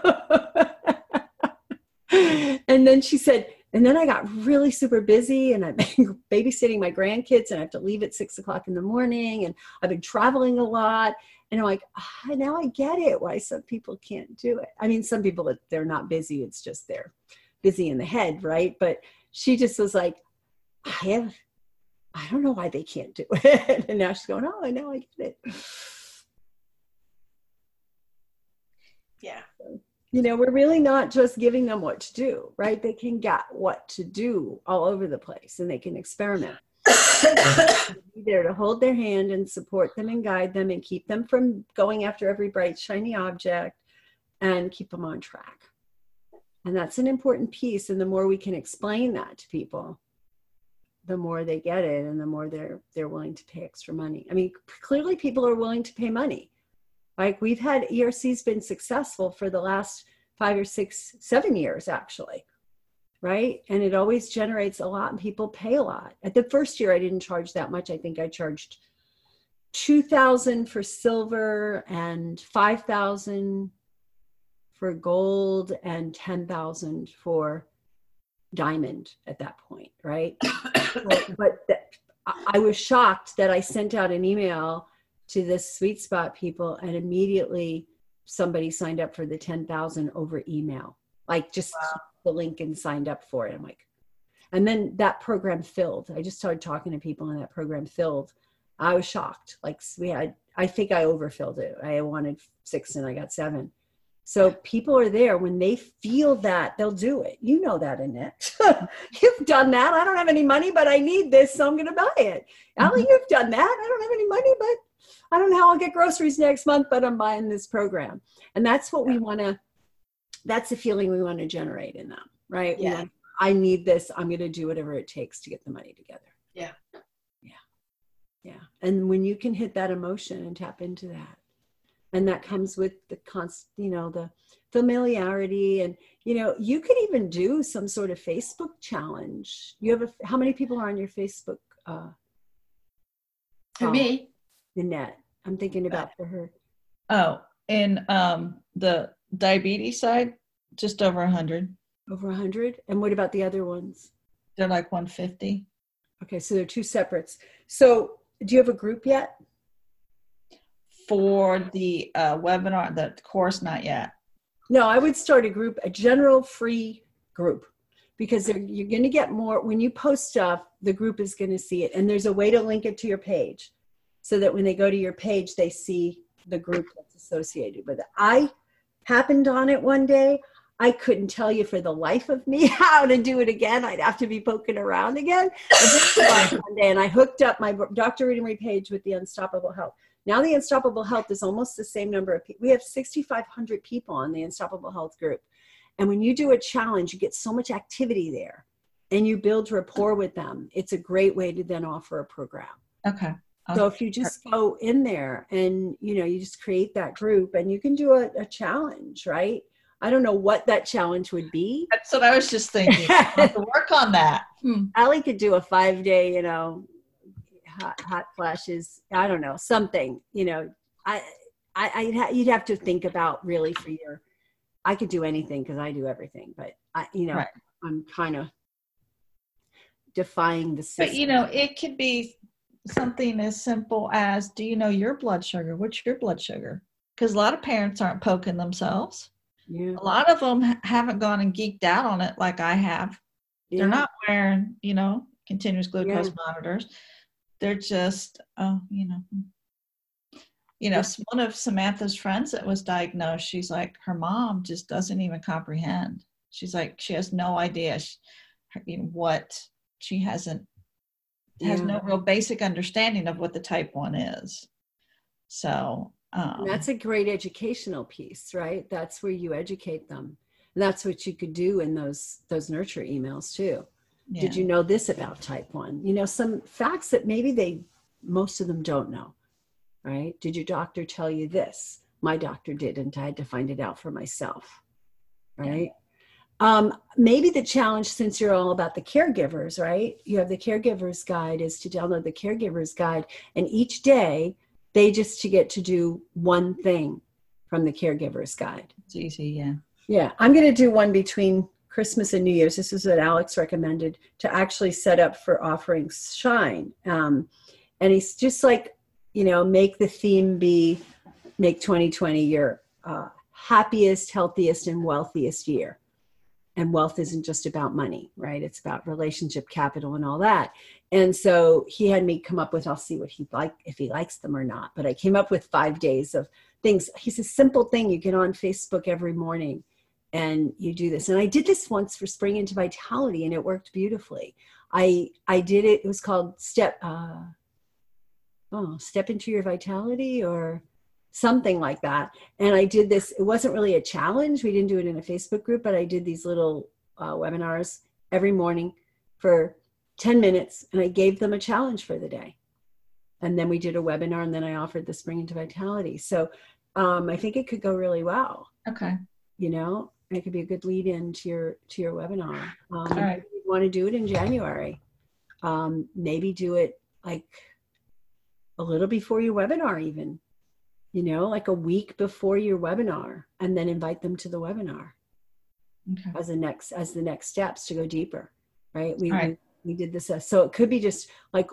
And then she said, and then I got really super busy and I've been babysitting my grandkids and I have to leave at 6 o'clock in the morning and I've been traveling a lot. And I'm like, now I get it why some people can't do it. I mean, some people, they're not busy. It's just they're busy in the head, right? But she just was like, I don't know why they can't do it. And now she's going, oh, I know, I get it. Yeah. You know, we're really not just giving them what to do, right? They can get what to do all over the place, and they can experiment. Be there to hold their hand and support them and guide them and keep them from going after every bright, shiny object and keep them on track. And that's an important piece. And the more we can explain that to people, the more they get it, and the more they're willing to pay extra money. I mean, clearly people are willing to pay money. Like, we've had ERC's been successful for the last 5 or 6, 7 years, actually, right? And it always generates a lot, and people pay a lot. At the first year, I didn't charge that much. I think I charged $2,000 for silver and $5,000 for gold and $10,000 for diamond at that point, right? I was shocked that I sent out an email to the Sweet Spot people, and immediately somebody signed up for the 10,000 over email, like just the link and signed up for it. I'm like, and then that program filled. I just started talking to people, and that program filled. I was shocked. Like, I think I overfilled it. I wanted 6 and I got 7. So people are there when they feel that, they'll do it. You know that, Annette. You've done that. I don't have any money, but I need this, so I'm going to buy it. Allie, you've done that. I don't have any money, but I don't know how I'll get groceries next month, but I'm buying this program. And that's what we want to, that's the feeling we want to generate in them, right? Yeah. I need this. I'm going to do whatever it takes to get the money together. Yeah. Yeah. Yeah. And when you can hit that emotion and tap into that, and that comes with the the familiarity, and, you could even do some sort of Facebook challenge. You have how many people are on your Facebook? For me? Annette. I'm thinking about for her. Oh, in the diabetes side, just over 100. Over 100? And what about the other ones? They're like 150. Okay, so they're 2 separates. So do you have a group yet? For the webinar, the course, not yet. No, I would start a group, a general free group, because you're going to get more. When you post stuff, the group is going to see it. And there's a way to link it to your page so that when they go to your page, they see the group that's associated with it. I happened on it one day. I couldn't tell you for the life of me how to do it again. I'd have to be poking around again. One day, and I hooked up my Dr. Rita Marie page with the Unstoppable Health. Now the Unstoppable Health is almost the same number of people. We have 6,500 people on the Unstoppable Health group. And when you do a challenge, you get so much activity there, and you build rapport with them. It's a great way to then offer a program. Okay. So if you just go in there and, you just create that group, and you can do a challenge, right? I don't know what that challenge would be. That's what I was just thinking. I have to work on that. Allie could do a 5-day, hot flashes. I don't know, something, you'd have to think about really for I could do anything because I do everything, but right. I'm kind of defying the system. But it could be something as simple as, do you know your blood sugar? What's your blood sugar? Because a lot of parents aren't poking themselves. Yeah. A lot of them haven't gone and geeked out on it like I have. Yeah. They're not wearing, continuous glucose monitors. They're just, one of Samantha's friends that was diagnosed, she's like, her mom just doesn't even comprehend. She's like, she has no idea what she has no real basic understanding of what the type 1 is. So that's a great educational piece, right? That's where you educate them. And that's what you could do in those nurture emails too. Yeah. Did you know this about type 1? Some facts that maybe most of them don't know, right? Did your doctor tell you this? My doctor didn't. I had to find it out for myself, right? Yeah. Maybe the challenge, since you're all about the caregivers, right? You have the caregiver's guide, is to download the caregiver's guide. And each day they just get to do one thing from the caregiver's guide. It's easy, yeah. Yeah, I'm going to do one between Christmas and New Year's. This is what Alex recommended, to actually set up for offering shine. And he's just like, make the theme be, make 2020 your happiest, healthiest, and wealthiest year. And wealth isn't just about money, right? It's about relationship capital and all that. And so he had me come up with, I'll see what he like, if he likes them or not. But I came up with 5 days of things. He's a simple thing. You get on Facebook every morning and you do this. And I did this once for Spring into Vitality, and it worked beautifully. I did it. It was called Step Into Your Vitality or something like that. And I did this. It wasn't really a challenge. We didn't do it in a Facebook group, but I did these little webinars every morning for 10 minutes, and I gave them a challenge for the day. And then we did a webinar, and then I offered the Spring into Vitality. So I think it could go really well. Okay. You know, it could be a good lead in to your webinar. All right. If you want to do it in January, maybe do it like a little before your webinar even. You know, like a week before your webinar, and then invite them to the webinar as the next steps to go deeper, right? We did this. So it could be just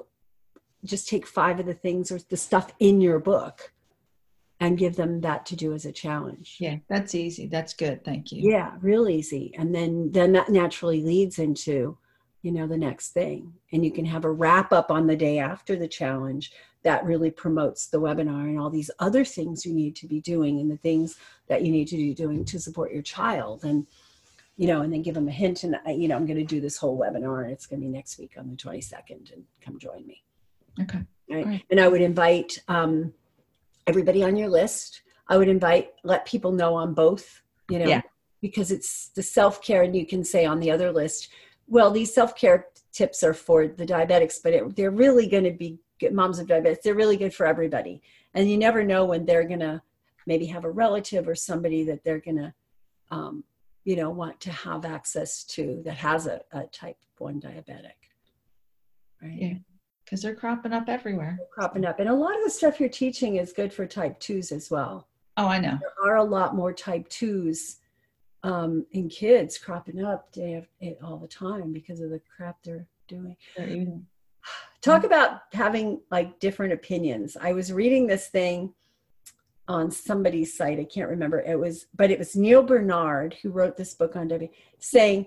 take 5 of the things or the stuff in your book and give them that to do as a challenge. Yeah, that's easy. That's good. Thank you. Yeah, real easy. And then that naturally leads into, you know, the next thing. And you can have a wrap up on the day after the challenge that really promotes the webinar and all these other things you need to be doing and the things that you need to be doing to support your child. And, you know, and then give them a hint. And, you know, I'm going to do this whole webinar, and it's going to be next week on the 22nd, and come join me. Okay. Right. And I would invite everybody on your list. I would let people know on both, you know, because it's the self-care, and you can say on the other list, well, these self-care tips are for the diabetics, but they're really going to be moms of diabetics. They're really good for everybody. And you never know when they're going to maybe have a relative or somebody that they're going to, you know, want to have access to that has a type 1 diabetic. Right. Yeah. Because they're cropping up everywhere. They're cropping up. And a lot of the stuff you're teaching is good for type 2s as well. Oh, I know. There are a lot more type 2s in kids cropping up all the time because of the crap they're doing. They're eating. Talk about having like different opinions. I was reading this thing on somebody's site. I can't remember. It was Neil Bernard who wrote this book on diabetes, saying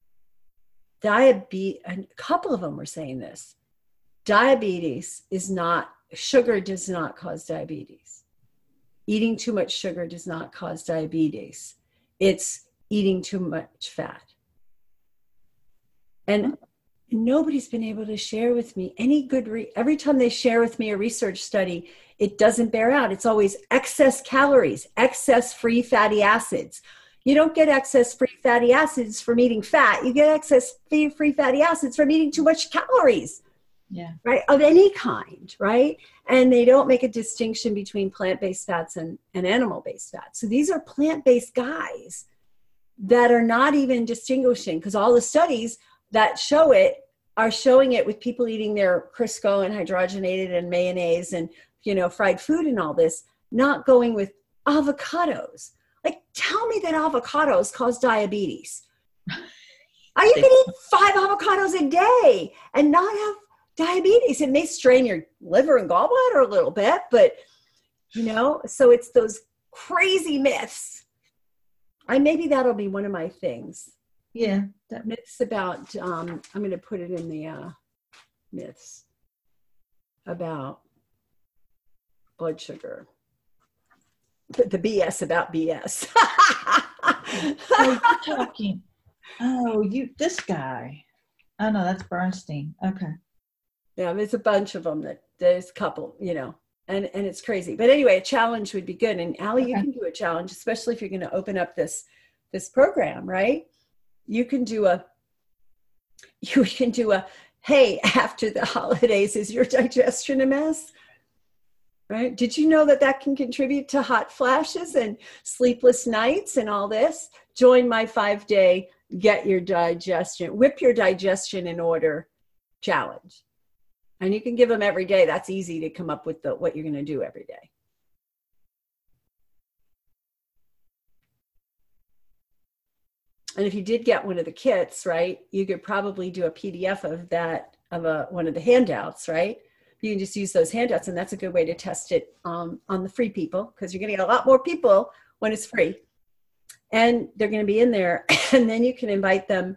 diabetes, and a couple of them were saying this. Sugar does not cause diabetes. Eating too much sugar does not cause diabetes. It's eating too much fat. And nobody's been able to share with me any good every time they share with me a research study, it doesn't bear out. It's always excess calories, excess free fatty acids. You don't get excess free fatty acids from eating fat. You get excess free fatty acids from eating too much calories. Yeah. Right. Of any kind. Right. And they don't make a distinction between plant-based fats and animal-based fats. So these are plant-based guys that are not even distinguishing, because all the studies that show it are showing it with people eating their Crisco and hydrogenated and mayonnaise and, you know, fried food and all this, not going with avocados. Like, tell me that avocados cause diabetes. You can eat 5 avocados a day and not have diabetes. It may strain your liver and gallbladder a little bit, but, you know, so it's those crazy myths. Maybe that'll be one of my things. Yeah. Myths about, I'm going to put it in the myths about blood sugar. The BS about BS. Oh, you're talking. Oh, this guy. Oh, no, that's Bernstein. Okay. Yeah, there's a bunch of them there's a couple, you know, and it's crazy. But anyway, a challenge would be good. And Allie, you can do a challenge, especially if you're going to open up this program, right? You can do a, hey, after the holidays, is your digestion a mess? Right? Did you know that can contribute to hot flashes and sleepless nights and all this? Join my 5-day whip your digestion in order challenge. And you can give them every day. That's easy to come up with what you're going to do every day. And if you did get one of the kits, right, you could probably do a PDF of that, one of the handouts, right? You can just use those handouts, and that's a good way to test it on the free people, because you're going to get a lot more people when it's free. and they're going to be in there. And then you can invite them,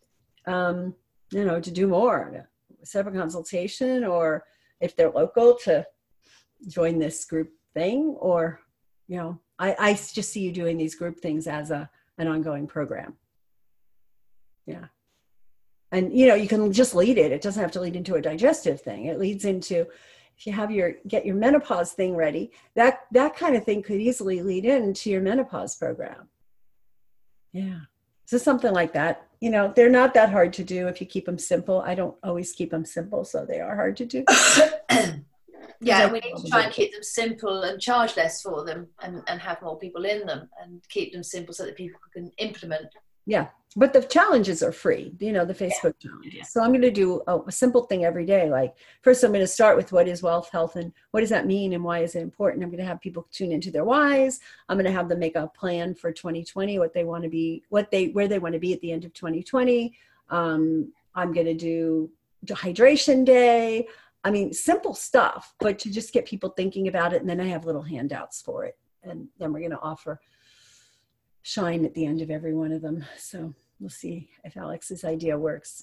to do more, set up a consultation, or if they're local, to join this group thing, or, I just see you doing these group things as an ongoing program. Yeah. And, you can just lead it. It doesn't have to lead into a digestive thing. It leads into, if you have get your menopause thing ready, that kind of thing could easily lead into your menopause program. Yeah. So something like that. They're not that hard to do if you keep them simple. I don't always keep them simple, so they are hard to do. Yeah, we need to try and keep them simple and charge less for them, and have more people in them, and keep them simple so that people can implement. Yeah, but the challenges are free, the Facebook challenges. So I'm going to do a simple thing every day. Like, first I'm going to start with what is wealth, health, and what does that mean and why is it important? I'm going to have people tune into their whys. I'm going to have them make a plan for 2020, what they want to be, where they want to be at the end of 2020. I'm going to do hydration day. I mean, simple stuff, but to just get people thinking about it. And then I have little handouts for it. And then we're going to offer Shine at the end of every one of them. So we'll see if Alex's idea works.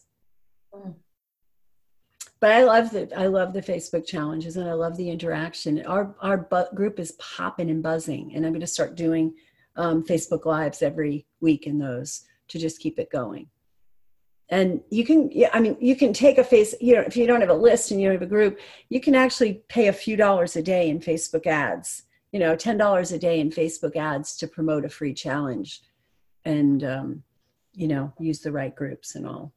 But I love the Facebook challenges, and I love the interaction. Our group is popping and buzzing, and I'm going to start doing Facebook Lives every week in those to just keep it going. And you can take if you don't have a list and you don't have a group, you can actually pay a few dollars a day in Facebook ads, $10 a day in Facebook ads to promote a free challenge, and, use the right groups and all.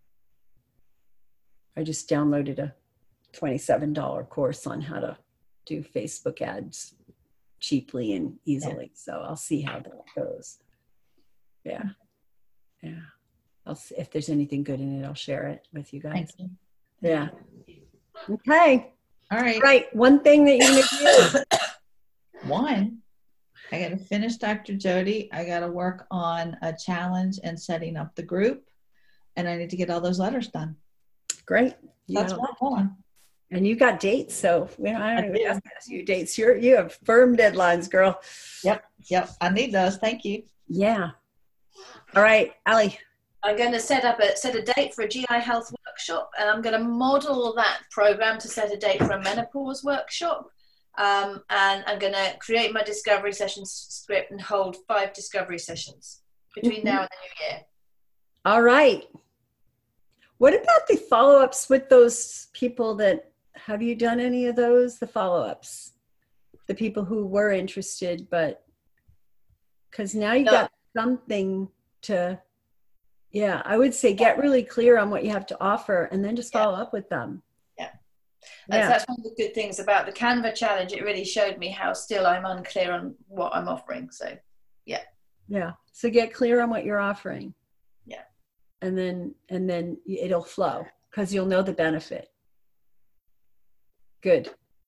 I just downloaded a $27 course on how to do Facebook ads cheaply and easily. Yeah. So I'll see how that goes. Yeah. Yeah. I'll see if there's anything good in it. I'll share it with you guys. Thank you. Yeah. Okay. All right. Right. One thing that you need to do. One, I got to finish Dr. Jody. I got to work on a challenge and setting up the group, and I need to get all those letters done. Great. That's one. And you got dates, so I don't even have to ask you dates. You have firm deadlines, girl. Yep. I need those. Thank you. Yeah. All right, Allie. I'm going to set a date for a GI health workshop, and I'm going to model that program to set a date for a menopause workshop. And I'm going to create my discovery sessions script and hold 5 discovery sessions between now and the new year. All right. What about the follow-ups with those people have you done any of those, the follow-ups? The people who were interested, but because now you got something to, I would say get really clear on what you have to offer and then just follow up with them. That's one of the good things about the Canva challenge. It really showed me how still I'm unclear on what I'm offering. So, So get clear on what you're offering. Yeah. And then it'll flow because you'll know the benefit. Good.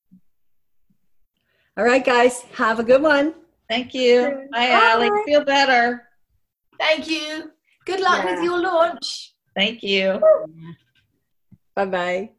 All right, guys. Have a good one. Thank you. Bye, Allie. Feel better. Thank you. Good luck with your launch. Thank you. Bye-bye.